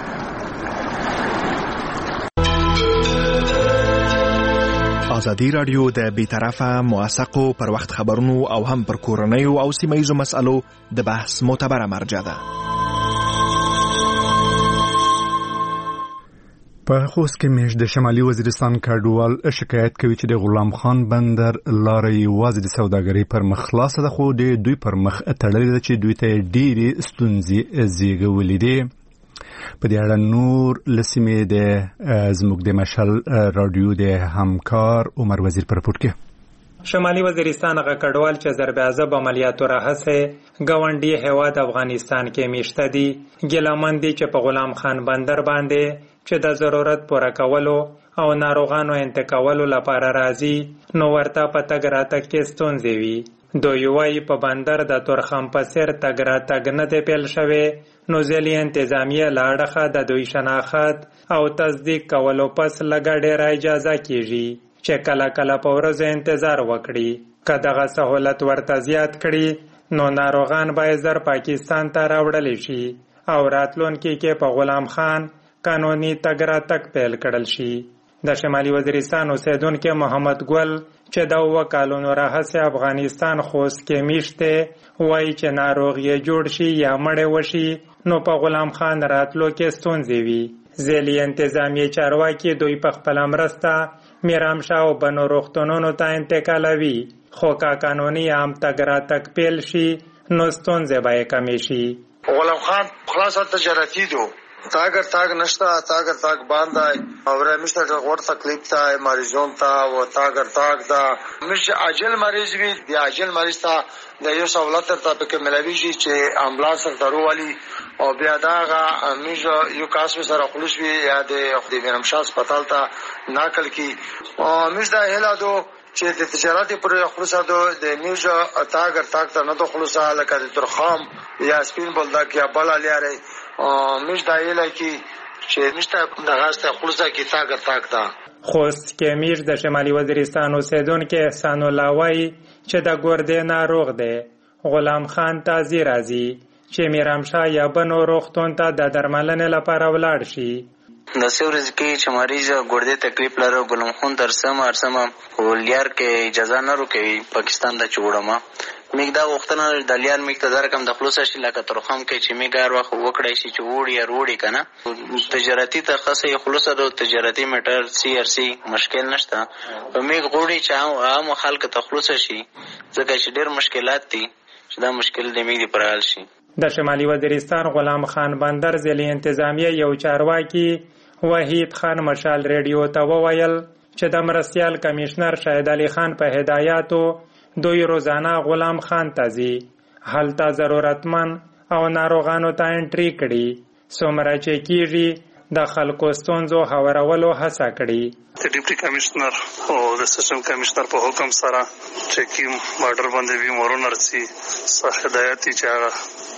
ازادي راډیو د بیطرفه موثقو پر وخت خبرونو او هم پر کورنیو او سیمه‌ییزو مسألو د بحث معتبره مرجع ده. په خوست کې مېش د شمالي وزیرستان کډوال شکایت کوي چې د غلام خان بندر لارې یوازې د سوداګرۍ پر مخ خلاصه ده خو د دوی پر مخ تړلې ده چې دوی ته ډېرې ستونزې زیږولې دي. په دې اړه نور لسمې د زموږ د مشل رادیو د همکار عمر وزیر پر پورت کې شمالي وزیرستان غ کډوال چې ضرب عذاب عملیاتو راهسه گاونډي هیواد افغانستان کې میشته دي ګلمن دي چې په غلام خان بندر باندې چې د ضرورت پوره کولو او ناروغانو انتقالولو لپاره راځي نو ورته په تګ راتګ کې ستونزې وي. دوی وايي په بندر د تورخم په سر تګ راتګ نه دی پیل شوی نو ځلې انتظامیه لاړخه د دوی شناخت او تصدیق کولو پس لګا ډېره اجازه کیږي چې کله کله په ورځ انتظار وکړي. که دغه سهولت ورته زیات کړي نو ناروغان باید زر پاکستان ته راوړل شي او راتلونکي کې په غلام خان قانوني تګ راتګ پیل کړل شي. د شمالي وزیرستان اوسیدونکي محمد ګل چې د اوه کالونو راهیسې افغانستان خوست کې میشته وایي چې ناروغ یې جوړ شي یا مړ وشي نو په غلام خان راتلو کې ستونزې وي. ځلې انتظامیه چارواکي دوی په خپله مرسته میرامشاه او بنو روغتونونو ته انتقالوي خو که قانوني عام تګ راتګ پیل شي نو ستونزې به یې کمې شي. غلام خان خلاصه تجارتی دو تاگر تاگ نشتا تاگر تاگ باندای او رمیشتا غور تکلیف تا مریضون تا و تاگر تاگ دا مش عاجل مریض وی دی عاجل مریض تا د یو سہولت ته پکې ملوي شي چې امبولانس درو والی او بیا داغه مش یو کاس سره خلوص وی یا د خدای مرمشاه هسپتال ته ناقل کی او مش دا هلا دو چې د تجارت پر خلوصا دو د میوج تاگر تاگ ته نه دو خلوصا لکه د ترخام یا سپین بلدا کې بل الیاره مش دا یلا کی چې نشته د غاسته خلوصا کې تاگر تاگ دا. خوست کې میر د شمالي وزیرستان اوسیدونکو احسان الله وایي چې د ګردې ناروغ دی. غلام خان تازي راځي چې میرامشاه یا بنو روغتون ته د درملنې لپاره ولاړ شي. د سورز کې چې مریض ګردې تکلیف لري غلام خان درسم ارسم ولیر کې اجازه نه ورکوي پاکستان د چوړما میګ دا وختونه د لیان میګ ته درکم د خلاص شي لکه ترخم کې چې میګار واخ وکړای شي چې وړي یا وړي کنه تجارتی تخصصي خلاص د تجارتی میټر سی ار سی مشکل نشته په میګ غوړي چې عام خلک ته خلاص شي ځکه چې ډېر مشکلات دي چې دا مشکل د میګ پر حل شي. د شمالي وزیرستان غلام خان بندر ضلع انتظامیه یو چارواکي وحید خان مشال ریډیو ته وویل چې د مرستیال کمشنر شاهد علي خان په هدایاتو دوی روزانه غلام خان تازي حالته ضرورتمن او ناروغانو ته انټری کړي څومره چې کیږي د خلکو ستونزو هوارولو هڅه کړي. د ډیپټي کمشنر او د سیسټم کمشنر په حکم سره چې کوم بارډر باندې بیمارونه رسي صح هدایت چې هغه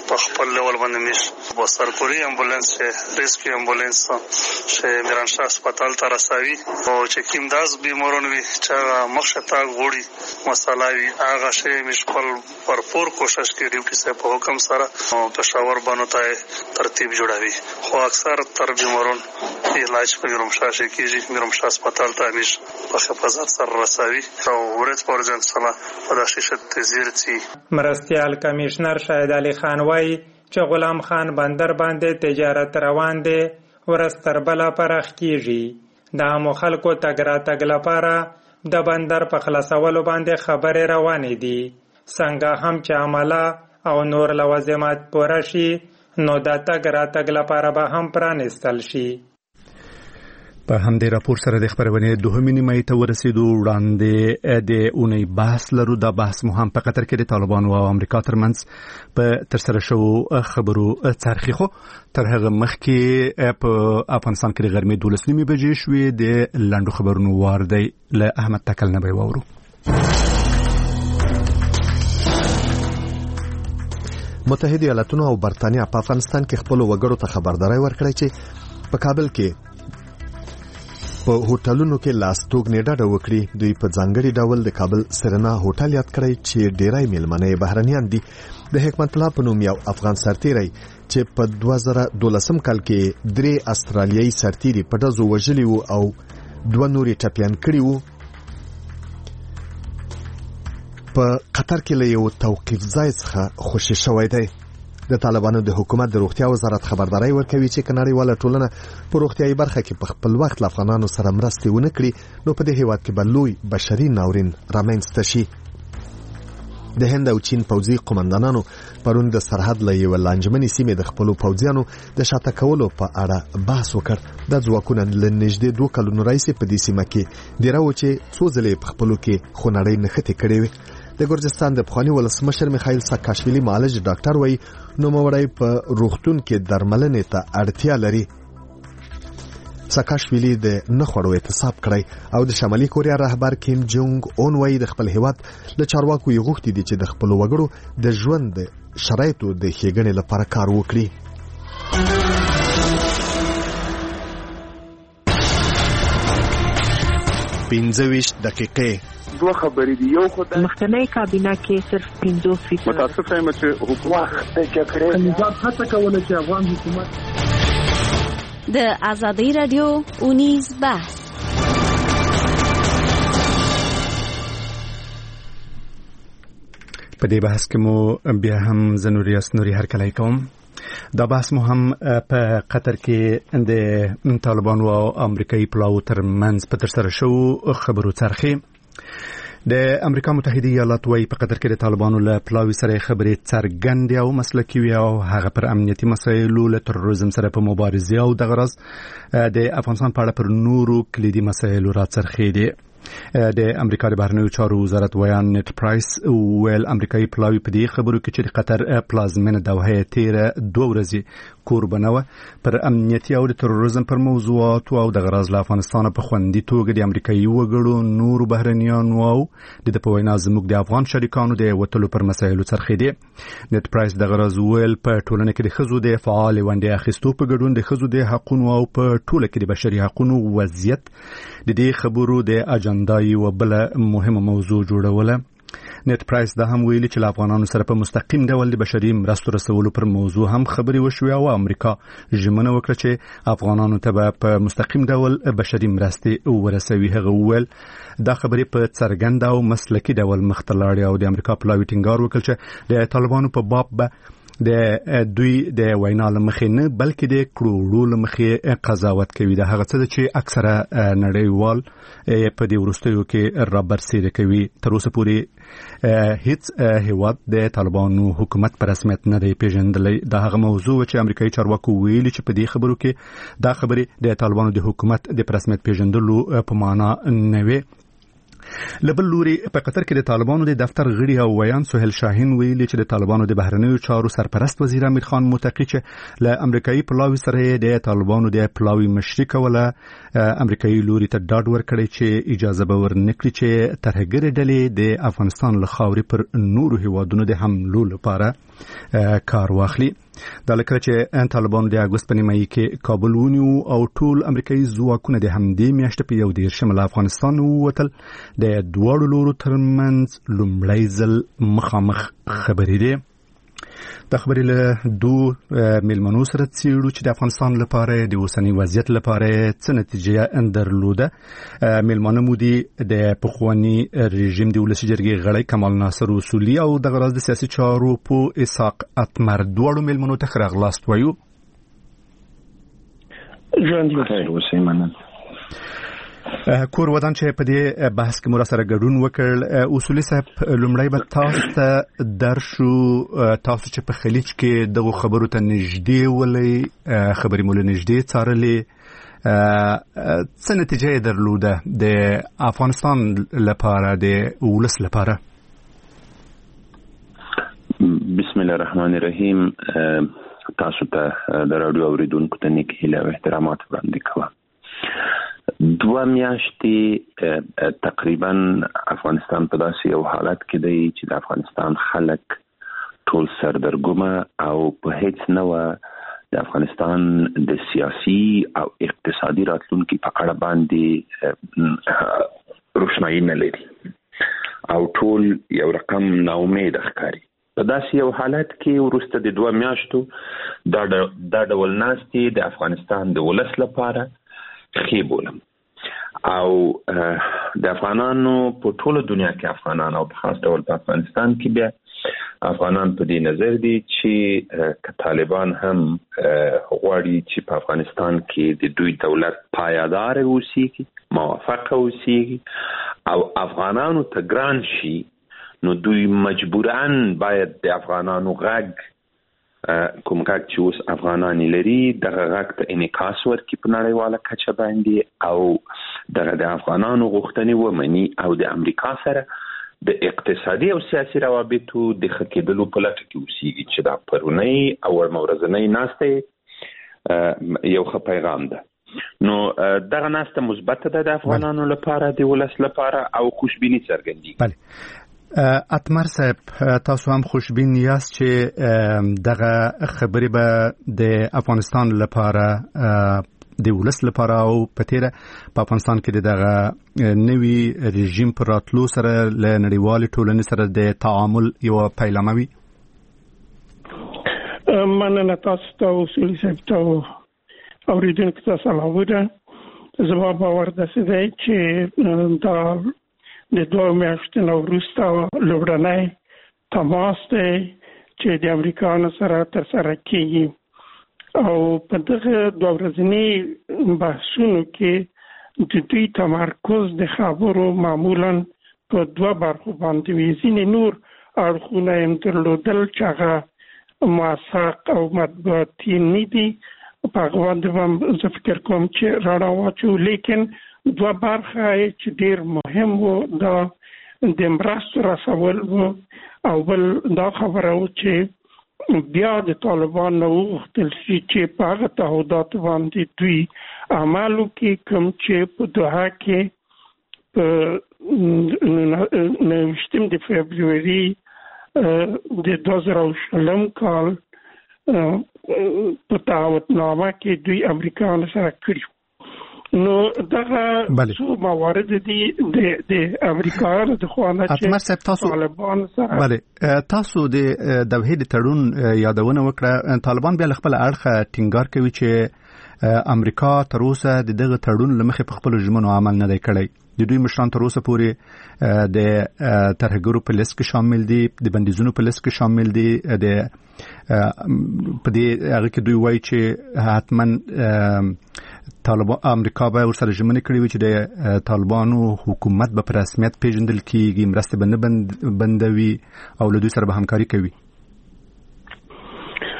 په خپل لیول باندې مش بسرپوري امبولانس چې ریسکیو امبولانس چې میرانشاه هسپتال ته رسوي او چې کوم داس بیمارون وي چې مخشه تا غوړي مساله وي هغه شی مش خپل پرپور کوشش کوي ډیوټي سره په حکم سره پېښور باندې ته ترتیب جوړوي خو اکثر تر بیمارون علاج په میرانشاه شي کېږي میرانشاه هسپتال ته مش په حفاظت سره رسوي او ورته پرځن سره په داسې تزیر سي مرستيال کمشنر شاهد علي خان وايي چې غلام خان بندر باندې تجارت روان دي ورستر بلا پرخ کیږي د عامو خلکو تګ را تګ لپاره د بندر په خلاصولو باندې خبرې روانې دي څنګه هم چې عمله او نور لوازمات پوره شي نو د تګ را تګ لپاره به هم پرانستل شي. په همدې راپور سره د خبرونې دوهمې نیمې ته ورسېدو وړاندې د اونۍ بحث لرو. دا بحث مو هم په قطر کې د طالبانو او امریکا ترمنځ په ترسره شوو خبرو څرخي خو تر هغه مخکې په افغانستان کې د غرمې دولس نیمې بجې شوې. د لنډو خبرونو وار دی له احمد تکل نه به واورو. متحده ایالاتونو او برتانیا په افغانستان کې خپل وګړو ته خبرداري ورکړې چې په کابل کې په هوټلونو کې لاستوګنې ډډه وکړي. دوی په ځانګړي ډول د کابل سرنا هوټل یاد کړی چې ډیرای میلمنې بهرنیان دي. د حکمت الله په نوم یو افغان سرتیری چې په دوه زره دولسم کال کې درې استرالیایي سرتیري په ډزو وژلي وو او دوه نورې ټپیان کړي وو په قطر کې له یو توقیف ځای څخه خوشي شوی دی. د طالبانو د حکومت د روغتیا وزارت خبرداري ورکوي چې کناړیواله ټولنه په روغتیاي برخه کې په خپل وخت له افغانانو سره مرستې ونه کړي نو په دې هیواد کې به لوی بشري ناورین رامنځته شي. د هند او چین پوځي قومندانانو پرون د سرحد له یو لانجمنې سیمې د خپلو پوځیانو د شاته کولو په اړه بحث وکړ. د ځواکونو له نږدې دوه کلونو راهیسې په دې سیمه کې ډیره و چې څو ځلې په خپلو کې خونړۍ نښتې کړې وي. د ګرجستان د پخواني ولسمشر میخائیل ساکاشویلی معالج ډاکټر وایي نوموړی په روغتون کې درملنې ته اړتیا لري. ساکاشویلی د نخوړو اعتصاب کړی او د شمالي کوریا رهبر کیم جونګ اون وایي د خپل هیواد له چارواکو یې غوښتي دي چې د خپلو وګړو د ژوند د شرایطو د ښېګڼې لپاره کار وکړي. پنځه ویشت دقیقې دوه خبرې دي. یو خدای مخکنی کابینه کې صرف پنځه فیصد متاسف یم چې حکومت د جګړې نظام هڅه کوله چې افغان حکومت د ازادي رادیو اونیز بحث په دې بحث کې مو بیا هم زنوري اسنوري هرکلی کوم. دا بحث مو هم په قطر کې د طالبانو او امریکایي پلاو ترمنځ په ترسره شوو خبرو څرخي. د امریکا متحده ایالات وايي په قطر کې د طالبانو له پلاوي سره خبرې څرګندې او مسلکي وي او هغه پر امنیتي مسایلو له تروریزم سره په مبارزه او د غرض د افغانستان په اړه پر نورو کلیدي مسایلو را څرخېدي. د امریکا د بهرنیو چارو وزارت ویان نیټ پرایس ویل امریکایي پلاوي په دې خبرو کې چې د قطر پلازمینه دوحه تیره دوه ورځې کوربنه وه پر امنیتي او د تروریزم پر موضوعاتو او د غرض له افغانستان په خوندي توګه د امریکایي وګړو نورو بهرنیانو او د په وینا زموږ د افغان شریکانو د وټلو پر مسایلو څرخېدي. نیټ پرایس د غرض ویل په ټولنه کې د ښځو د فعال ونډې اخیستو په ګډون د ښځو د حقونو او په ټوله کې د بشري حقونو وضعیت د دې خبرو د اجنډا یو بل مهمه موضوع جوړوله. نیټ پرایس دا هم ویلي چې افغانانو سره په مستقیم ډول د بشري مرستو رسولو پر موضوع هم خبرې وشوې او امریکا ژمنه وکړه چې افغانانو ته په مستقیم ډول بشري مرستې ورسوي. هغه وویل دا خبرې په څرګند او مسلکي ډول مخ ته لاړې او د امریکا پلاوي ټینګار وکړ چې د طالبانو په باب به د دوی د وینا لمخې نه بلکې د کړوړو لمخې قضاوت کوي. دا هغه څه چې اکثره نړیوال په دې وروستیو کې را برسېره کوي. تر اوسه پورې هیڅ هیواد د طالبانو حکومت په رسمیت نه دی پیژندلی. دا هغه موضوع چې امریکایي چارواکو ویلي چې په دې خبرو کې دا خبرې د طالبانو د حکومت د رسمیت پیژندلو په معنا نه وي. لبل لوري په قطر کې د طالبانو د دفتر غړي او ویان سهیل شاهین ویلي چې د طالبانو د بهرنیو چارو سرپرست وزیر امیر خان متقی چې له امریکایي پلاوي سره د طالبانو د پلاوي مشري کوله امریکایي لوري ته ډاډ ورکړي چې اجازه به ورنکړي چې ترهګر ډلې د افغانستان له خاورې پر نورو هیوادونو د حملو لپاره کار واخلي. دا لکه چې طالبانو د اگست په نیمایي کې کابل ونیو او ټول امریکایي ځواکونه د همدې میاشتې په یو دیرشم له افغانستان ووتل. د دواړو لورو ترمنځ لومړی ځل مخامخ خبرې دي. د خبرې له دوه میلمنو سره څېړو چې د افغانستان لپاره د اوسني وضعیت لپاره څه نتیجه درلوده. میلمانه مو دي د پخواني رژیم د ولسي جرګې غړی کمال ناصر اصولي او د غراز د سیاسي چارو په اسحاق اتمر. دواړو میلمنو ته ښه راغلاست وایو. ژوند بخیر اوسئ. مننه. کور ودان چې په دې بحث کې مو سره ګډون وکړ. اصولي صاحب لومړی به تاسو ته درشو تاسو چې په خلیج کې دغه خبرو ته نږدې ولې خبرې مو له نږدې څارلې څه نتیجه درلوده د افغانستان لپاره د ولس لپاره؟ بسم الله الرحمن الرحیم. تاسو ته د راډیو اوریدونکو ته نیک هیله او احترامات وړاندې کوم. دوه میاشتې تقریبا افغانستان په داسې یو حالت کې دی چې د افغانستان خلک ټول سردرګمه او په هیڅ نه و د افغانستان د سیاسي او اقتصادي راتلونکي په اړه باندې روښنايي نه لري او ټول یو رقم ناامید ښکاري. په داسې یو حالت کې وروسته د دوه میاشتو دا دا ډول ناستې د افغانستان د ولس لپاره خې بولم او د افغانانو په ټوله دنیا کې افغانان او په خاص ډول په افغانستان کې بیا افغانان په دې نظر دي چې که طالبان هم غواړي چې په افغانستان کې د دوی دولت پایدار اوسیږي، موافق اوسیږي او افغانانو ته ګران شي، نو دوی مجبوران باید د افغانانو غږ کوم غږ چې اوس افغانان لري دغه غږ ته انعکاس ورکړي په نړیواله کچه باندې او دغه د افغانانو غوښتنې ومني او د امریکا سره د اقتصادي او سیاسي روابطو د ښه کېدلو په لټه کې اوسیږي چې دا پرونی او ورځنۍ ناسته یو ښه پیغام ده. نو دغه ناسته مثبته ده د افغانانو لپاره، د ولس لپاره او خوشبیني څرګندوي. بله اتمر صاحب، تاسو هم خوشبین یاست چې دغه خبرې به د افغانستان لپاره د ولس لپاره او په تیره په افغانستان کې دغه نوي رژیم پر راتلو سره له نړیوالې ټولنې سره د تعامل یو پیلامه وي؟ مننه تاسو ته اصولي صاحب ته اوریدونکو ته سلامونه. زما باور داسې دی چې دا د دوه میاشتو نه وروسته لومړنی تماس دی چې د امریکایانو سره ترسره کېږي او په دغه دوه ورځني بحثونو کې د دوی تمرکز د خبرو معمولا په دوه برخو باندې وي. ځینې نور اړخونه یې درلودل چې هغه موثق او مطبوعاتي نه دي، په هغه باندې هم زه فکر کوم چې رڼا واچو، لیکن دوه برخه چې ډیر مهم وو دا د مرستو رسول وو او بل دا خبره وو چې بیا د طالبان نه وغوښتل شي چې په هغه تعهداتو باندې دوی عمل وکړي کوم چې په دوحه کې په نویشتم د فبروري د دوه زره او شلم کال په تعهدنامه کې دوی امریکایانو سره کړي. نو دغه څو موارد دي د د امریکایانو د خوانه چې طالبان سره بله تاسو د دوحې د تړون یادونه وکړه. طالبان بیا خپل اړخه ټینګار کوي چې امریکا تر اوسه د دغه تړون لمخې په خپل ژمنو عمل نه دی کړی. د دوی مشران تر اوسه پورې د ترهګرو په لیست کې شامل دي، د بندیزونو په لیست کې شامل دي. د په دې هغه کې دوی وایي چې حتما طالبان امریکا به ورسره ژمنې کړې وي چې د طالبانو حکومت به په رسمیت پیژندل کېږي، مرستې به نه بندوي او له دوی سره به همکاري کوي.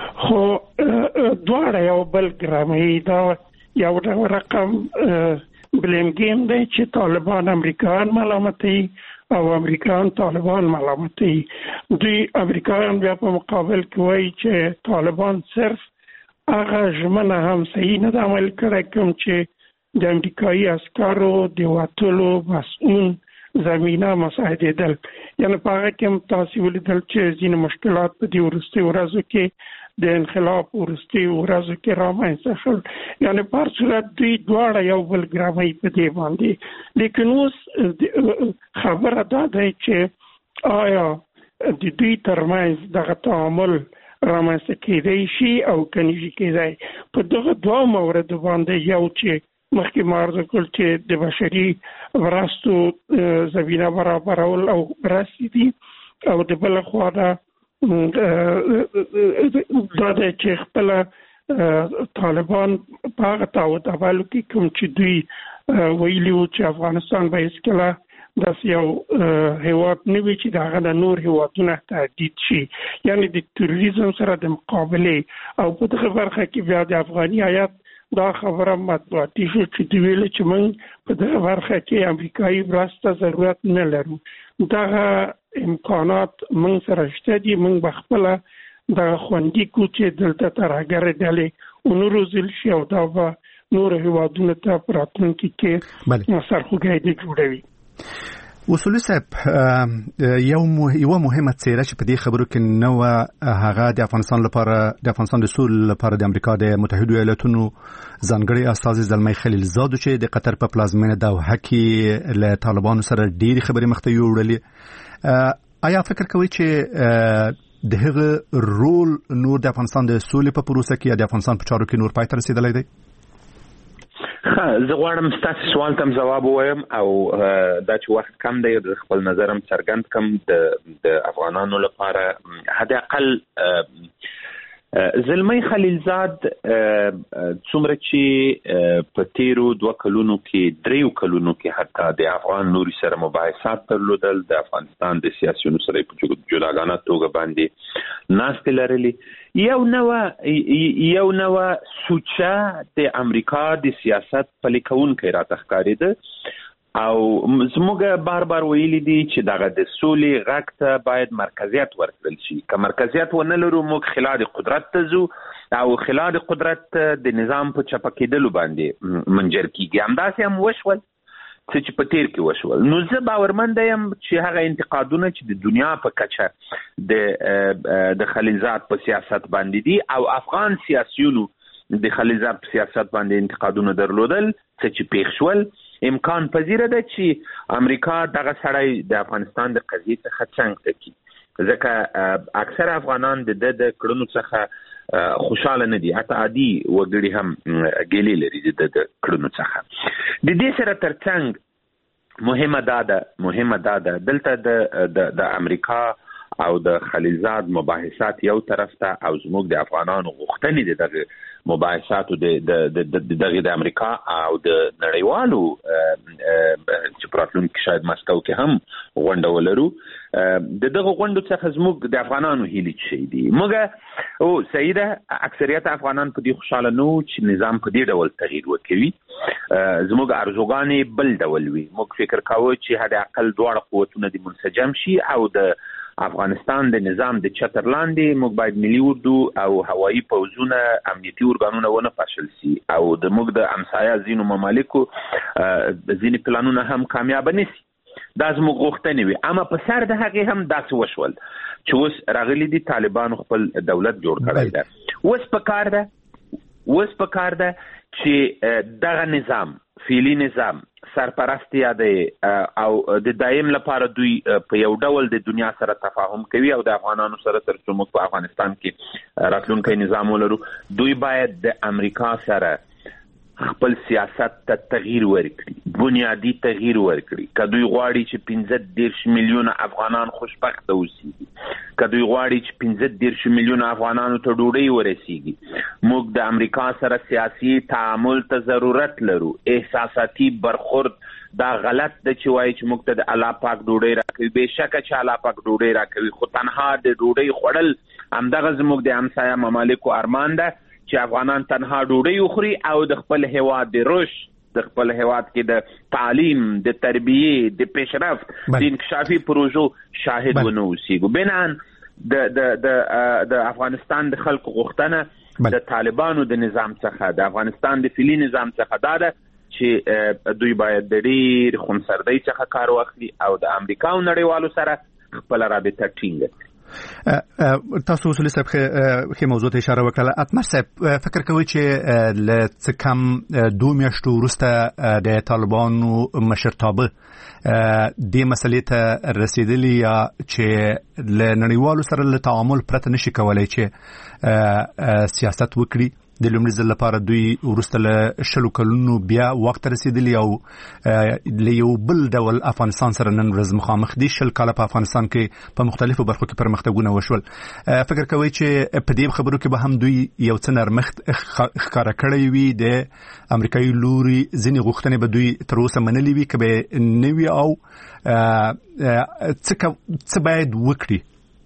خو دواړه یو بل ګرامي دا یو رقم بلیم گیم دی چې طالبان امریکایان ملامتوي او امریکایان طالبان ملامتوي. دوی امریکایان بیا په مقابل کې وایي چې طالبان صرف هغه ژمنه هم صحیح نه ده عمل کړی کوم چې د امریکایي عسکرو د وتلو مسؤل زمینه مساعدېدل. یعنې په هغه کې هم تاسې ولیدل چې ځینې مشکلات په دې وروستیو ورځو کې د انقلاب وروستیو ورځو کې رامنځته شول. یعنې په هر صورت دوی دواړه یو بل ګراموي په دې باندې. لیکن اوس خبره دا ده چې آیا د دوی ترمنځ دغه تعامل رامنځته کېدی شي او که نه شي کېدی. په دغه دوه موردو باندې یو چې مخکې ما عرض کړل چې د بشري مرستو زمینه برابرول او مرستې دي، او د بله خوا ده دا ده چې خپله طالبان په هغه تعهد عملو کې کوم چې دوی ویلي وو چې افغانستان به هېڅکله داسې یو هیواد نه وي چې د هغه د نور هیوادونه تهدید شي، یعنې د تروریزم سره د مقابلې. او په دغه برخه کې بیا د افغاني هیات دا خبره مطبوعاتي شو چې دوی ویل چې موږ په دغه برخه کې امریکایي مرسته ضرورت نه لرو. دغه امکانات موږ سره شته دي، موږ به خپله دغه خوندي کړو چې دلته ترهګرې ډلې ونه روزل شي او دا به نورو هیوادونو ته په راتلونکي کې سرخوږی جوړوي. اصولي صاحب، یو یو مهمه څیره چې په دې خبرو کې نو هغه د افغانستان لپاره د افغانستان د سول لپاره د امریکا د متحده ایالاتونو ځانګړي استازي زلمي خلیلزاد چې د قطر په پلازمینه دوحه کې له طالبانو سره ډېری خبرې مخته یوړلې. آیا فکر کوئ چې د هغه رول نور د افغانستان د سولې په پروسه کې یا د افغانستان په چارو کې نور پای ته رسیدلی دی؟ زه غواړم ستاسو سوال ته جواب ووایم او دا چې وخت کم دی د خپل نظرم څرګند کم د د افغانانو لپاره. حد اقل زلمی خلیلزاد څومره چې په تیرو دوه کلونو کې دریو کلونو کې حتی د افغان نوري سره مباحثات درلودل، د افغانستان د سیاسيونو سره په جداګانه توګه باندې ناستې لرلې، یو نوه یو نوه سوچه د امریکا د سیاست پلي کوونکی راته ښکارېده. او زموږ بار بار ویلي دي چې دغه د سولې غږ ته باید مرکزیت ورکړل شي. که مرکزیت ونه لرو موږ خلا د قدرت ته ځو او خلا د قدرت د نظام په چپه کېدلو باندې منجر کیږي. همداسې هم وشول څه چې په تیر کې وشول. نو زه باورمنده یم چې هغه انتقادونه چې د دنیا په کچه د د خلیلزاد په سیاست باندې دي او افغان سیاسيونو د خلیلزاد په سیاست باندې انتقادونه درلودل څه چې پیښ شول، امکان پذیره ده چې امریکا دغه سړی د افغانستان د قضیې څخه څنګه تکي، ځکه اکثر افغانان د د کړنو څخه خوشاله نه دي، حتی عادي وګړي هم ګیلې لري د د کړنو څخه. د دې سره ترڅنګ مهمه دا ده مهمه دا ده دلته د د امریکا او د خلیلزاد مباحثات یو طرف ته او زموږ د افغانانو غوښتنې د دغه مباحثاتو د د دغه د امریکا او د نړیوالو چې پراتلونکي شاید ماسکو کې هم غونډه ولرو، د دغه غونډو څخه زموږ د افغانانو هیلې شي دي. موږ او سیده اکثریت افغانان په دې خوشاله نو چې نظام په دې ډول تغییر وکوي. زموږ ارزوګانې بل ډول وي. موږ فکر کاوه چې حد اقل دواړه قوتونه د منسجم شي او د افغانستان د نظام د چتر لاندې موږ باید ملي اردو او هوایي پوځونه امنیتي ارګانونه ونه پاشل سي او د موږ د همسایه ځینو ممالکو ځینې پلانونه هم کامیاب نشي. دا زموږ غوښتنې وي. اما په سر د هغې هم داسې وشول چې اوس راغلي دي طالبانو خپل دولت جوړ کړی ده. اوس په کار ده اوس په کار ده چې دغه نظام فعلي نظام سرپرست یاده او د دایم لپاره دوی په یو ډول د دنیا سره تفاهم کوي او د افغانانو سره تر څو موږ په افغانستان کې راتلونکی نظام ولرو، دوی باید د امریکا سره خپل سیاست ته تغییر ورکړي، بنیادی تغییر ورکړي. که دوی غواړي چې پنځه دېرش میلیونه افغانان خوشبخته اوسېږي، که دوی غواړي چې پنځه دېرش میلیونه افغانانو ته ډوډۍ ورسېږي، موږ د امریکا سره سیاسي تعامل ته ضرورت لرو. احساساتي برخورد دا غلط ده چې وایي چې موږ ته د الله پاک ډوډۍ راکوي. بېشکه چې الله پاک ډوډۍ راکوي، خو تنها د ډوډۍ خوړل همدغه زموږ د همسایه ممالکو ارمان ده چې افغانان تنها ډوډۍ وخوري او د خپل هیواد د رشد د خپل هیواد کې د تعلیم د تربیه د پیشرفت د انکشافي پروژو شاهد ونه اوسېږو. بنان د د د د افغانستان د خلکو غوښتنه د طالبانو د نظام څخه د افغانستان د فعلي نظام څخه دا ده چې دوی باید د ډېر خونسردۍ څخه کار واخلي او د امریکا او نړیوالو سره خپل رابطه ټینګه کړي. تاسو اصولي صاحب خې موضوع ته اشاره وکړه. اتمر صاحب فکر کوي چې ل څه کم دوه میاشتو وروسته د طالبانو مشرتابه د مسلې ته رسیدلی یا چې ل نړیوالو سره له تعامل پرته نشي کولای چې سیاست وکړي؟ د لومړي ځل لپاره دوی وروسته له شلو کلونو بیا وخت رسیدلی او له یو بل ډول افغانستان سره نن ورځ مخامخ دي. شل کاله په افغانستان کې په مختلفو برخو کې پرمختګونه وشول. فکر کوي چې په دې خبرو کې به هم دوی یو څه نرمښت ښکاره کړی وي؟ د امریکایي لوري ځینې غوښتنې به دوی تر اوسه منلې وي که به نه وي او څه باید وکړي؟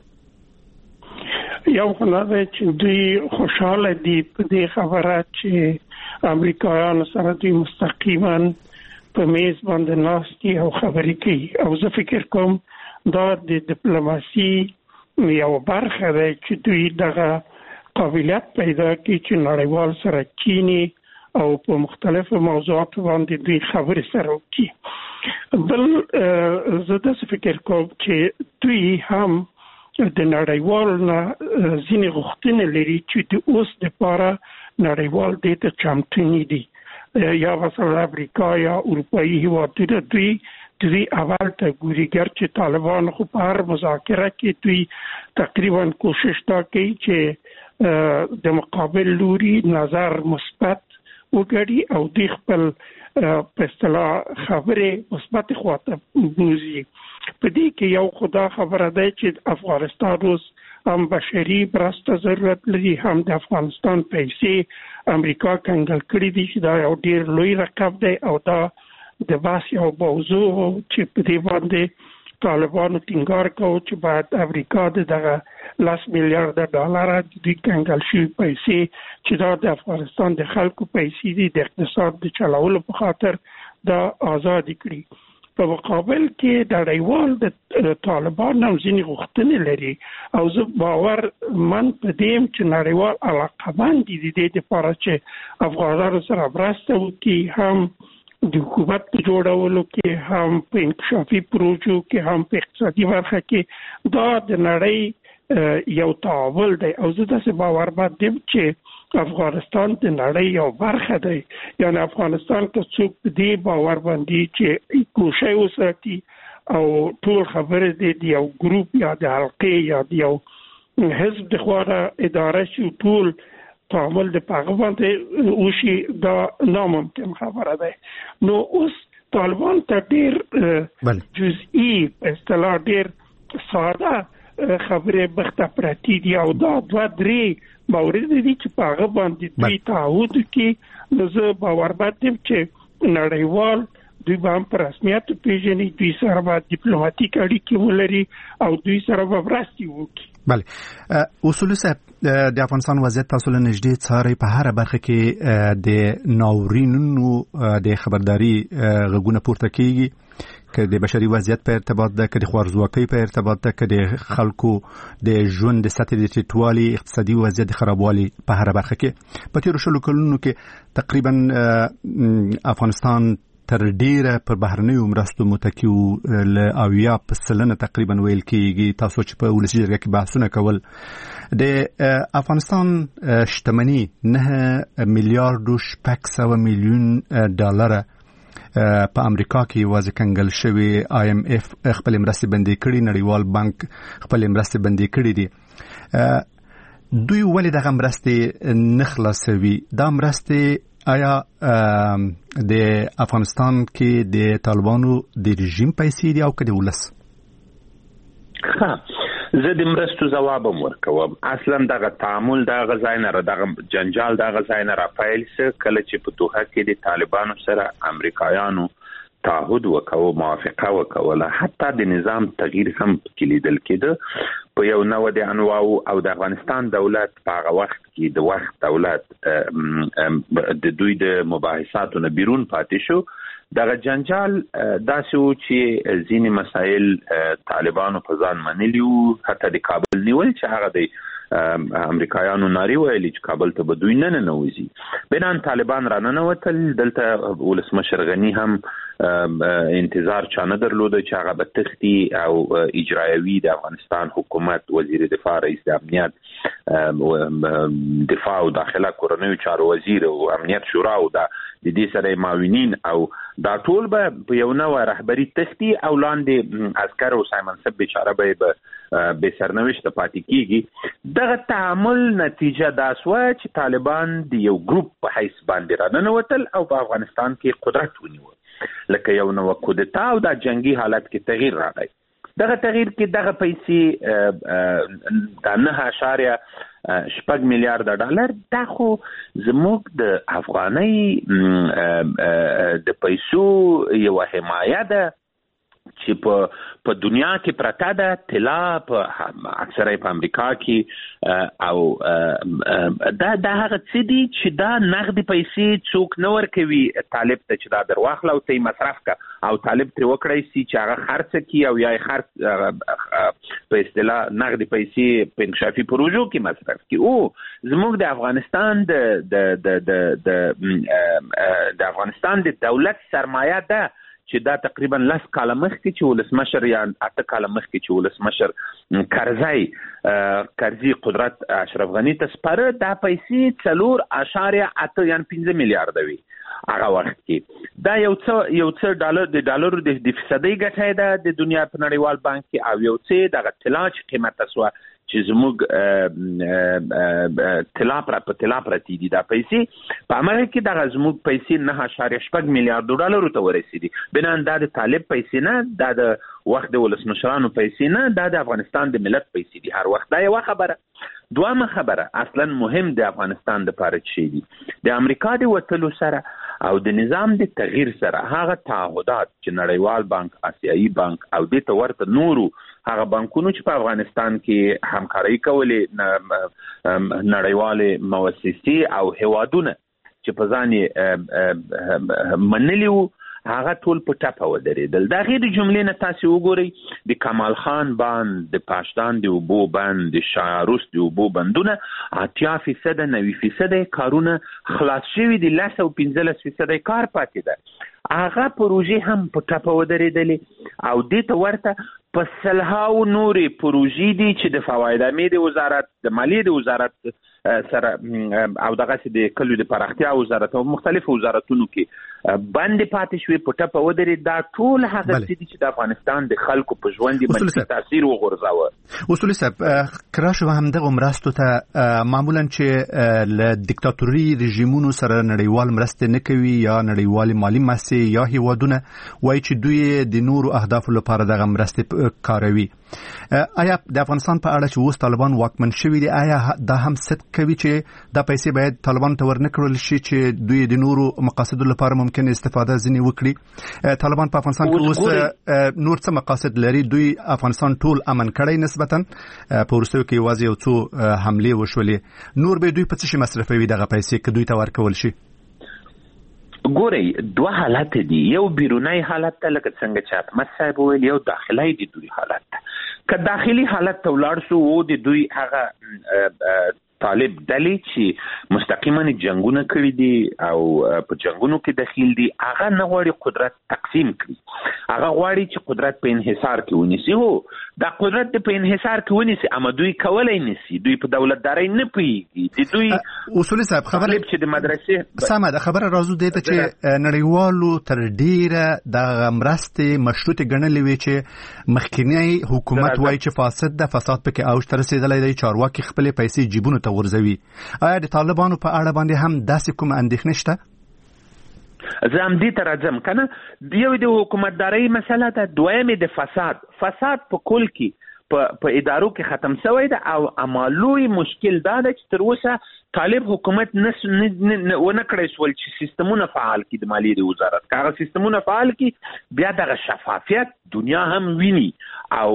یو خلا ده چې دوی خوشحاله دي په دې خبره چې امریکایانو سره دوی مستقیما په میز باندې ناست دي او خبرې کوي. او زه فکر کوم دا د ډیپلوماسي یو برخه ده چې دوی دغه قابلیت پیدا کړي چې نړیوال سره کینی او په مختلفو موضوعاتو باندې دوی خبرې سره وکړي. بل زه داسې فکر کوم چې دوی هم د نړیوال نه ځینې غوښتنې لري چې د اوس دپاره نړیوال دې ته چمتو نه دي. یا مثلا امریکا یا اروپایي هیوادونه دوی دوی اول ته ګوري، ګرچې طالبان خو په هر مذاکره کې دوی تقریبا کوشش دا کوي چې د مقابل لوري نظر مثبت وکړي او دوی خپل په اصطلاح خبرې مثبت خواته بوزي. په دې کې یو خدا خبره ده چې افغانستان اوس هم بشري مرسته ضرورت لري، هم د افغانستان پیسې امریکا کنګل کړي دي چې دا یو ډېر لوی رقم دی او دا د بحث یو موضوع چې په دې باندې طالبانو ټینګار کوي چې باید امریکا دغه لاس میلیارډ ډالر د کنګل شوي پیسې چې دا د افغانستان د خلکو پیسې دي د اقتصاد د چلولو په خاطر دا آزاد کړي. په مقابل کې د نړیوال د طالبان هم ځینې غوښتنې لري او زه باور من په دې یم چې نړیوال علاقمند دي د دې دپاره چې افغانانو سره مرسته وکړي، هم د حکومت په جوړولو کې، هم په انکشافي پروژو کې، هم په اقتصادي برخه کې. دا د نړۍ یو تعامل دی او زه داسې باورمند یم چې افغانستان د نړۍ یو برخه دی. یعنی افغانستان که څوک په دې باور باندې چې ګوشه وساتي او ټول خبرې د یو ګروپ یا د حلقې یا د یو حزب د خوا اداره شي، ټول تعامل د په هغه باندې وشي، دا ناممکن خبره ده. نو اوس طالبان ته ډېر جزئي په اصطلاح ډېر ساده خبرې بخته پرتې دي او دا دوه درې مورد دي چې په هغه باندې دوی تعهد کوي. نو زه باورمند یم چې نړیوال دوی به هم په رسمیت پیژني، دوی سره به ډیپلوماټیک اړیکې ولري او دوی سره به مرستې وکړي. بله اصولي صاحب د افغانستان وضعیت تاسو له نږدې څارئ. په هره برخه کې د ناورینونو د خبرداري غږونه پورته کیږي، که د بشري وضعیت په ارتباط ده، که د خوارځواکۍ په ارتباط ده، که د خلکو د ژوند د سطحې د ټیټوالي، اقتصادي وضعیت د خرابوالي په هره برخه کې. په تیرو شلو کلونو کې تقریبا افغانستان تر ډیره پر بهرنیو مرستو متکی و له اویا په سلنه تقریبا ویل کېږي. تاسو چې په ولسي جرګه کې بحثونه کول، د افغانستان شتمني نه میلیارډ شپږ سوه میلیون ډالره په امریکا کې یوازې کنګل شوی. آی ایم اف خپل مرستې بندې کړي، نړیوال بانک خپل مرستې بندې کړي دي. دوی ولې دغه مرستې نه خلاصوي؟ دا مرستې آیا د افغانستان کې د طالبانو د رژیم پیسې دي او که د ولس؟ ښه، زه د مرستو جواب هم ورکوم. اصلا دغه تعامل دغه ځای نه دغه جنجال دغه ځای نه راپیل سه کله چې په دوحه کې د طالبانو سره امریکایانو تعهد وکاو، موافقه وکوله، حتی د نظام تغییر هم پکې لیدل کېده. په یو نوع د انواو او د افغانستان دولت په هغه وخت کې د وخت دولت د دوی د مباحثاتو نه بیرون پاتې شو. دغه جنجال داسې و چې ځینې مسایل طالبانو په ځان منلي وو، حتی د کابل نیول چې هغه د امریکایانو نارې ویلي چې کابل ته به دوی نه ننوځي. بنان طالبان را ننوتل. دلته ولسمشر غني هم انتظار چا نه درلوده چې هغه به تختی او اجرایوي د افغانستان حکومت، وزیر دفاع، رئیس د امنیت، دفاع او داخله کورنیو چارو وزیر او امنیت شورا او د دې سره معاونین او دا ټول به په یو نوع رهبری تختی او لاندې عسکر او سایمن سب بیچاره به به سرنوشت پاتې کیږي. دغه تعامل نتیجه دا سوه چې طالبان د یو ګروپ په حیث باندې را ننوتل او په افغانستان کې قدرت ونیول، لکه یو نوع کودتا او د جنگي حالت کې تغییر راغی. دغه تغییر کې دغه پیسې د نه اشاریه شپږ میلیارډ ډالر دا خو زموږ د افغانۍ د پیسو یو حمایه ده چې په په دنیا کې پرته ده. طلا په اکثره په امریکا کې او دا دا هغه څه دي چې دا نغدي پیسې څوک نه ورکوي طالب ته چې دا درواخله او ته مصرف کا او طالب ترې وکړی سي چې هغه خرڅ کی او یا خرڅ په اصطلاح نغدي پیسې په انکشافي پروژو کې مصرف کی. او زموږ د افغانستان د د د د افغانستان د دولت سرمایه ده چې دا تقریبا لس کاله مخکې چې ولسمشر یا اته کاله مخکې چې ولسمشر کرزی کرزی قدرت اشرف غنی ته سپاره، دا پیسې څلور اشاریه اته یعنې پنځه میلیارډه وي هغه وخت کې. دا یو څه یو څه ډالر د ډالرو د فیصدي ګټه ده د دنیا په نړیوال بانک کې، او یو څه دغه طلا چې قیمت اسوه چې زموږ طلا پر په طلا پرتی دي. دا پیسې په امریکا کې دغه زموږ پیسې نه اشاریه شپږ میلیارډ ډالرو ته ورسېدي. بنان دا د طالب پیسې نه، دا د وخت د ولسمشرانو پیسې نه، دا د افغانستان د ملت پیسې دي. هر وخت دا یو خبره. دوامه خبره اصلا مهم د افغانستان د پاره چي دي د امریکا د وټلو سره او د نظام د تغییر سره هغه تعهدات چې نړیوال بانک، آسیایي بانک او د تورته نورو هغه بانکونو چې په افغانستان کې همکاري کولې نړیوالې مؤسسې او هوادونه چې په ځان منلیو هغه ټول په ټاپه ودرېدل. دا غیر جملې نه تاسو وګورئ د کمال خان باند، د پاشدان د اوبو باند، د شاروس د اوبو بندونه اتیا فیصد نوي فیصد کارونه خلاص شوي دي، لس او پنځلس فیصد کار پاتې ده. هغه پروژې هم په ټاپه ودرېدلې او دې ته ورته په سلهاو نورې پروژې دي چې د فواید امید وزارت، د مالیې د وزارت سره او دغه د کلیو د پراختیا وزارت او مختلفو وزارتونو کې باندې پاتې شوې په ټاپه ودرې. دا ټول هغه څه دي چې د افغانستان د خلکو په ژوند باندې تاثیر وغورځاوه. اصولي صاحب کراشه هم دغه مرستو ته معمولا چې له دیکتاتوري رژیمونو سره نړیوال مرسته نه کوي یا نړیوال مالی مؤسسې یا هیوادونه وایي چې دوی د نورو اهدافو لپاره دغه مرسته کاروي. آیا د افغانستان په اړه چې اوس طالبان واکمن شوي دي، آیا دا هم صدق کوي چې دا پیسې باید طالبان ته ورنکړل شي چې دوی د نورو مقاصدو لپاره ممکن استفاده ځنې وکړي؟ طالبان په افغانستان کې اوس نور څه مقاصد لري؟ دوی افغانستان ټول امن کړی نسبتا په وروستیو کې یوازې یو څو حملې وشولې، نور به دوی په څه شي مصرفوي دغه پیسې که دوی ته ورکول شي؟ ګورئ دوه حالت دي، یو بیرونی حالت ته لکه څنګه چې احمد صاحب ویل، یو داخلي دي دوی حالت ته. که داخلي حالت ته ولاړ شو و د دوی هغه طالب ډلې چې مستقیما جنگونه کړي دي او په جنگونو کې دخیل دي، هغه نه غواړي قدرت تقسیم کړي، هغه غواړي چې قدرت په انحصار کې ونیسي. هو دا قدرت په انحصار کې ونیسي، اما دوی کولای نشي، دوی په دولتداري نه پوهیږي. د دوی اصولي صاحب خبره چې د مدرسې سمه ده، خبره راځو دی ته چې نړیوالو تر ډیره د مرستې مشروطه ګڼلې وي چې مخکینی حکومت وایي چې فاسد ده، فساد پکې اوج ته رسېدلی دی، چارواکي خپل پیسې جیبونو ورزوي. آیا د طالبانو په اړه باندې هم داسې کوم اندېښنه شته؟ زه هم دې ته راځم کنه. یو د حکومتدارۍ مسله ده، دویم د فساد. فساد په کل کې په ادارو کې ختم شوی ده او عملوي مشکل دا ده چې تر اوسه طالب حکومت نس ونه کړی سول چې سیستمونه فعال کړي د مالیې د وزارت که هغه سیستمونه فعال کړي بیا دغه شفافیت دنیا هم ویني او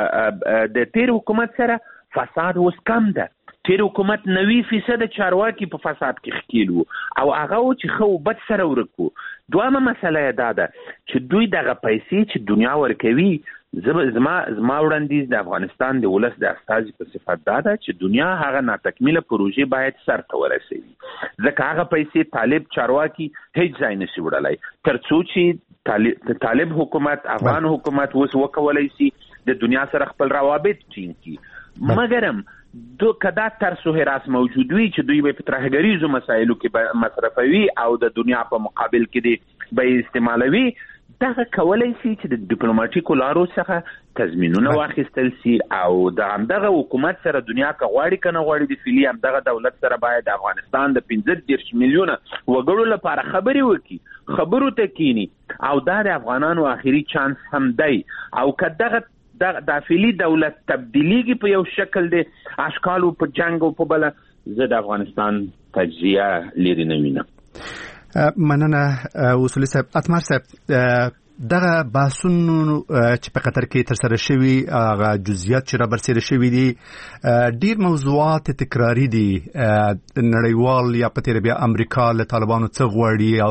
د تیر حکومت سره فساد اوس کم ده. تیر حکومت نوي فیصد چارواکي په فساد کې ښکیل وو او هغه و چې ښه و بد سره ورک وو. دویمه مسله یې دا ده چې دوی دغه پیسې چې دنیا ورکوي زما زما وړاندیز د افغانستان د ولس د استازي په صفت دا ده چې دنیا هغه ناتکمیله پروژې باید سر ته ورسوي ځکه هغه پیسې طالب چارواکي هیڅ ځای نشي وړلی تر څو چې طالب حکومت افغان حکومت اوس وکولی شي د دنیا سره خپل روابط ټینګ کړي مګرم دو کدا ترس و حراس موجود وي چې دوی به په ترهګریزو مسایلو کې مصرفوي او د دنیا په مقابل کې دی به استعمالوي دغه کولای شي چې د ډیپلوماټیکو لارو څخه تضمینونه واخیستل شي او د همدغه حکومت سره دنیا که غواړي که نه غواړي د فعلي همدغه دولت سره باید د افغانستان د پنځه دېرش میلیونه وګړو لپاره خبرې وکړي خبرو ته کینی او دا د افغانانو آخري چانس هم دی او که دغه د داخلي دولت تبدیلیږي په یو شکل دی اشکالو په جنگ او په بله زه د افغانستان تجزیه لري نه وینم. مننه اصولي صاحب. اتمر صاحب دغه بحثونو چې په قطر کې تر سره شوي هغه جزئیات چې را برسېره شوي دي ډیر موضوعات تکراري دي نړیوال یا په تیر بیا امریکا له طالبانو څه غواړي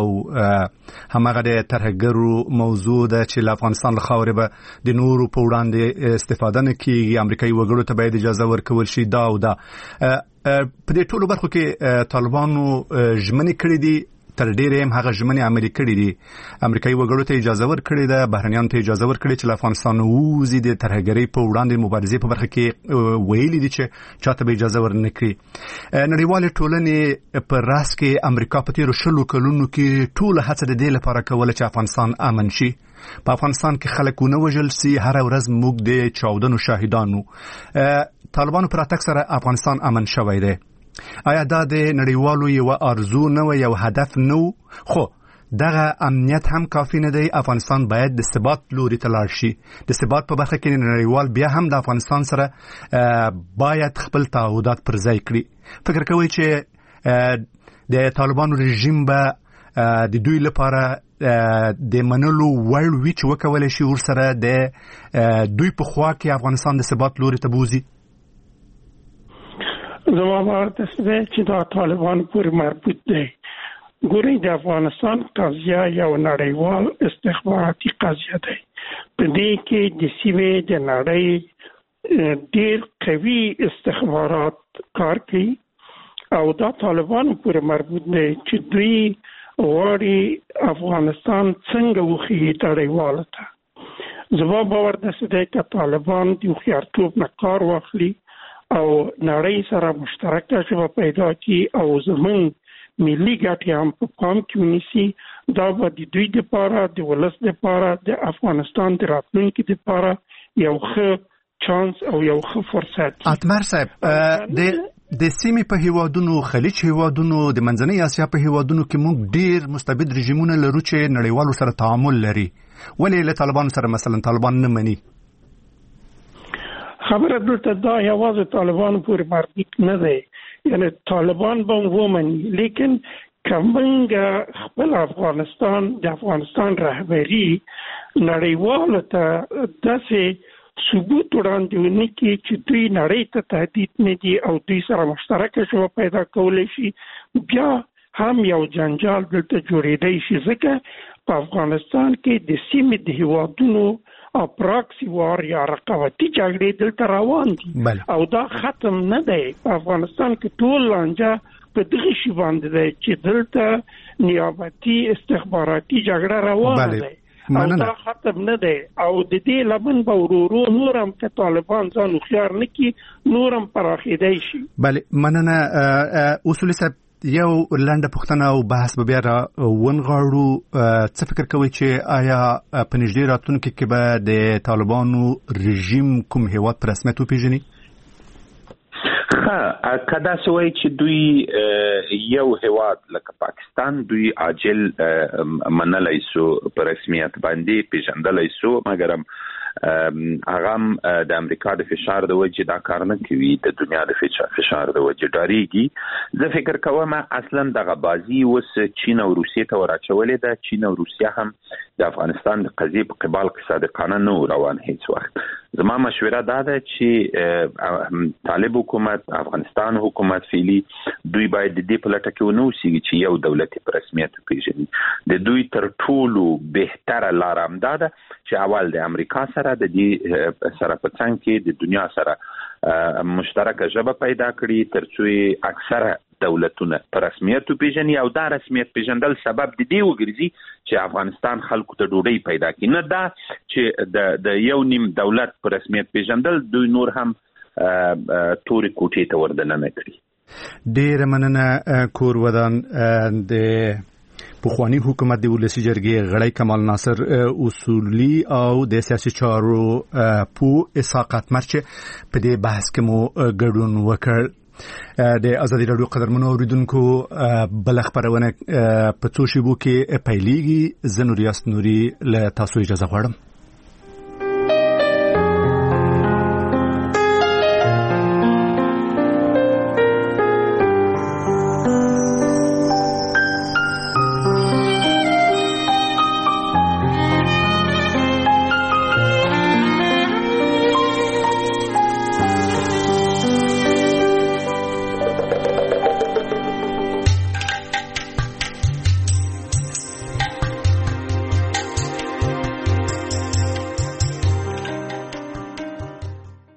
او هماغه د ترهګرو موضوع ده چې له افغانستان له خاورې به د نورو په وړاندې استفاده نه کیږي امریکایي وګړو ته باید اجازه ورکول شي دا او دا په دې ټولو برخو کې طالبانو ژمنې کړې دي تر ډیره هم هغه ژمنې عملي کړې دي امریکایي وګړو ته اجازه ورکړې ده بهرنیانو ته اجازه ورکړې چې له افغانستان ووځي د ترهګرۍ په وړاندې مبارزې په برخه کې ویلي دي چې چاته به اجازه ورنه کړي نړیوالې ټولنې په راس کې امریکا په تیرو شلو کلونو کې ټوله هڅه د دې لپاره کوله چې افغانستان امن شي په افغانستان کې خلک ونه وژل سي هر ورځ موږ د چاودنو شاهدانو طالبانو پر اتک سره افغانستان امن شوی دی آیا دا د نړیوالو یو ارزو نه و یو هدف نه خو دغه امنیت هم کافی نه دی افغانستان باید د ثبات لوري ته لاړ شي د ثبات په برخه کې نړیوال بیا هم د افغانستان سره باید خپل تعهدات پر ځای کړي فکر کوي چې د طالبانو رژیم به د دوی لپاره د منلو وړ وی چې وکولای شي ورسره د دوی په خوا کې افغانستان د ثبات لوري ته بوزي زما باور داسې دی چې دا طالبان پورې مربوط دی ګورئ د افغانستان قضیه یو نړیوال استخباراتي قضیه دی په دې کې د سیمې د نړۍ ډېر قوي استخبارات کار کوي او دا طالبان پورې مربوط دی چې دوی غواړي افغانستان څنګه وښیي نړیوالو ته زما باور داسې دی که طالبان د هوښیارتوب نه کار واخلي او نړۍ سره مشترکه ژبه پیدا کړي او زموږ ملي ګټې هم په پام کې ونیسي دا به د دوی دپاره د ولس دپاره د افغانستان د راتلونکي دپاره یو ښه چانس او یو ښه فرصت. اتمر صاحب د د سیمې په هیوادونو خلیج هیوادونو د منځنۍ اسیا په هیوادونو کې موږ ډیر مستبد رژیمونه لرو چې نړیوالو سره تعامل لري ولې له طالبانو سره مثلا طالبان نه مني خبره دلته دا یوازې طالبان پورې مربوط نه دی یعنی طالبان به ومني لیکن که موږ خپل افغانستان د افغانستان رهبري نړیوالو ته داسې ثبوت وړاندې ونه کړي چې دوی نړۍ ته تهدید نه دي او دوی سره مشترکه ژبه پیدا کولی شي بیا هم یو جنجال دلته جوړېدی شي ځکه په افغانستان کې د سیمې د هیوادونو او پراکسی وار یا رقابتي جګړې دلته روان دي او دا ختم نه دی په افغانستان کې ټول لانجه په دغه شی باندې دی چې دلته نیابتي استخباراتي جګړه روانه ده او دا ختم نه دی او د دې لمن به ورورو نورم که طالبان ځان هوښیار نه کړي نورم پراخېدی شي. بله مننه اصولي صاحب یو لنډه پوښتنه او بحث به بیا را ونغاړو څه فکر کوئ چې آیا په نږدې راتلونکي کې به د طالبانو رژیم کوم هیواد په رسمیت وپېژني؟ ښه که داسې وایي چې دوی یو هیواد لکه پاکستان دوی عاجل منلی سو په رسمیت باندې پېژندلی سو مګرم هغه د امریکا د فشار د وجې دا کار نه کوي، د دنیا د فشار د وجې ډاریږي. زه فکر کوم اصلا دغه بازی اوس چین او روسیې ته وراچولې ده. چین او روسیه هم د افغانستان د قضیې په قبال کې صادقانه نه روان هیڅ وخت. زما مشوره دا ده چې طالب حکومت، افغانستان حکومت فعلی دوی باید د دې په لټه کې ونه اوسېږي چې یو دولت په رسمیت وپېژني. د دوی تر ټولو بهتره لاره همدا ده چې اول د امریکا سره د دې سره په څنګ کې د دنیا سره مشترکه ژبه پیدا کړي تر څو اکثره دولتونه په رسمیت وپېژني او دا رسمیت پیژندل سبب د دې وګرځي چې افغانستان خلکو ته ډوډۍ پیدا کړي، نه دا چې د د یو نیم دولت په رسمیت پیژندل دوی نور هم تورې کوټې ته وردننه کړي. ډېره مننه کور ودان. د پخوانی حکومت د ولسی جرګې غړی کمال ناصر اصولی او د سیاسي چارو پو اسحاق مرچ په دې بحث کې مو ګډون وکړ. د ازادي راډیو قدرمنو اوریدونکو بل خبرونه په څو شیبو کې پیلېږي. زه نوریاست نوري له تاسو اجازه غواړم.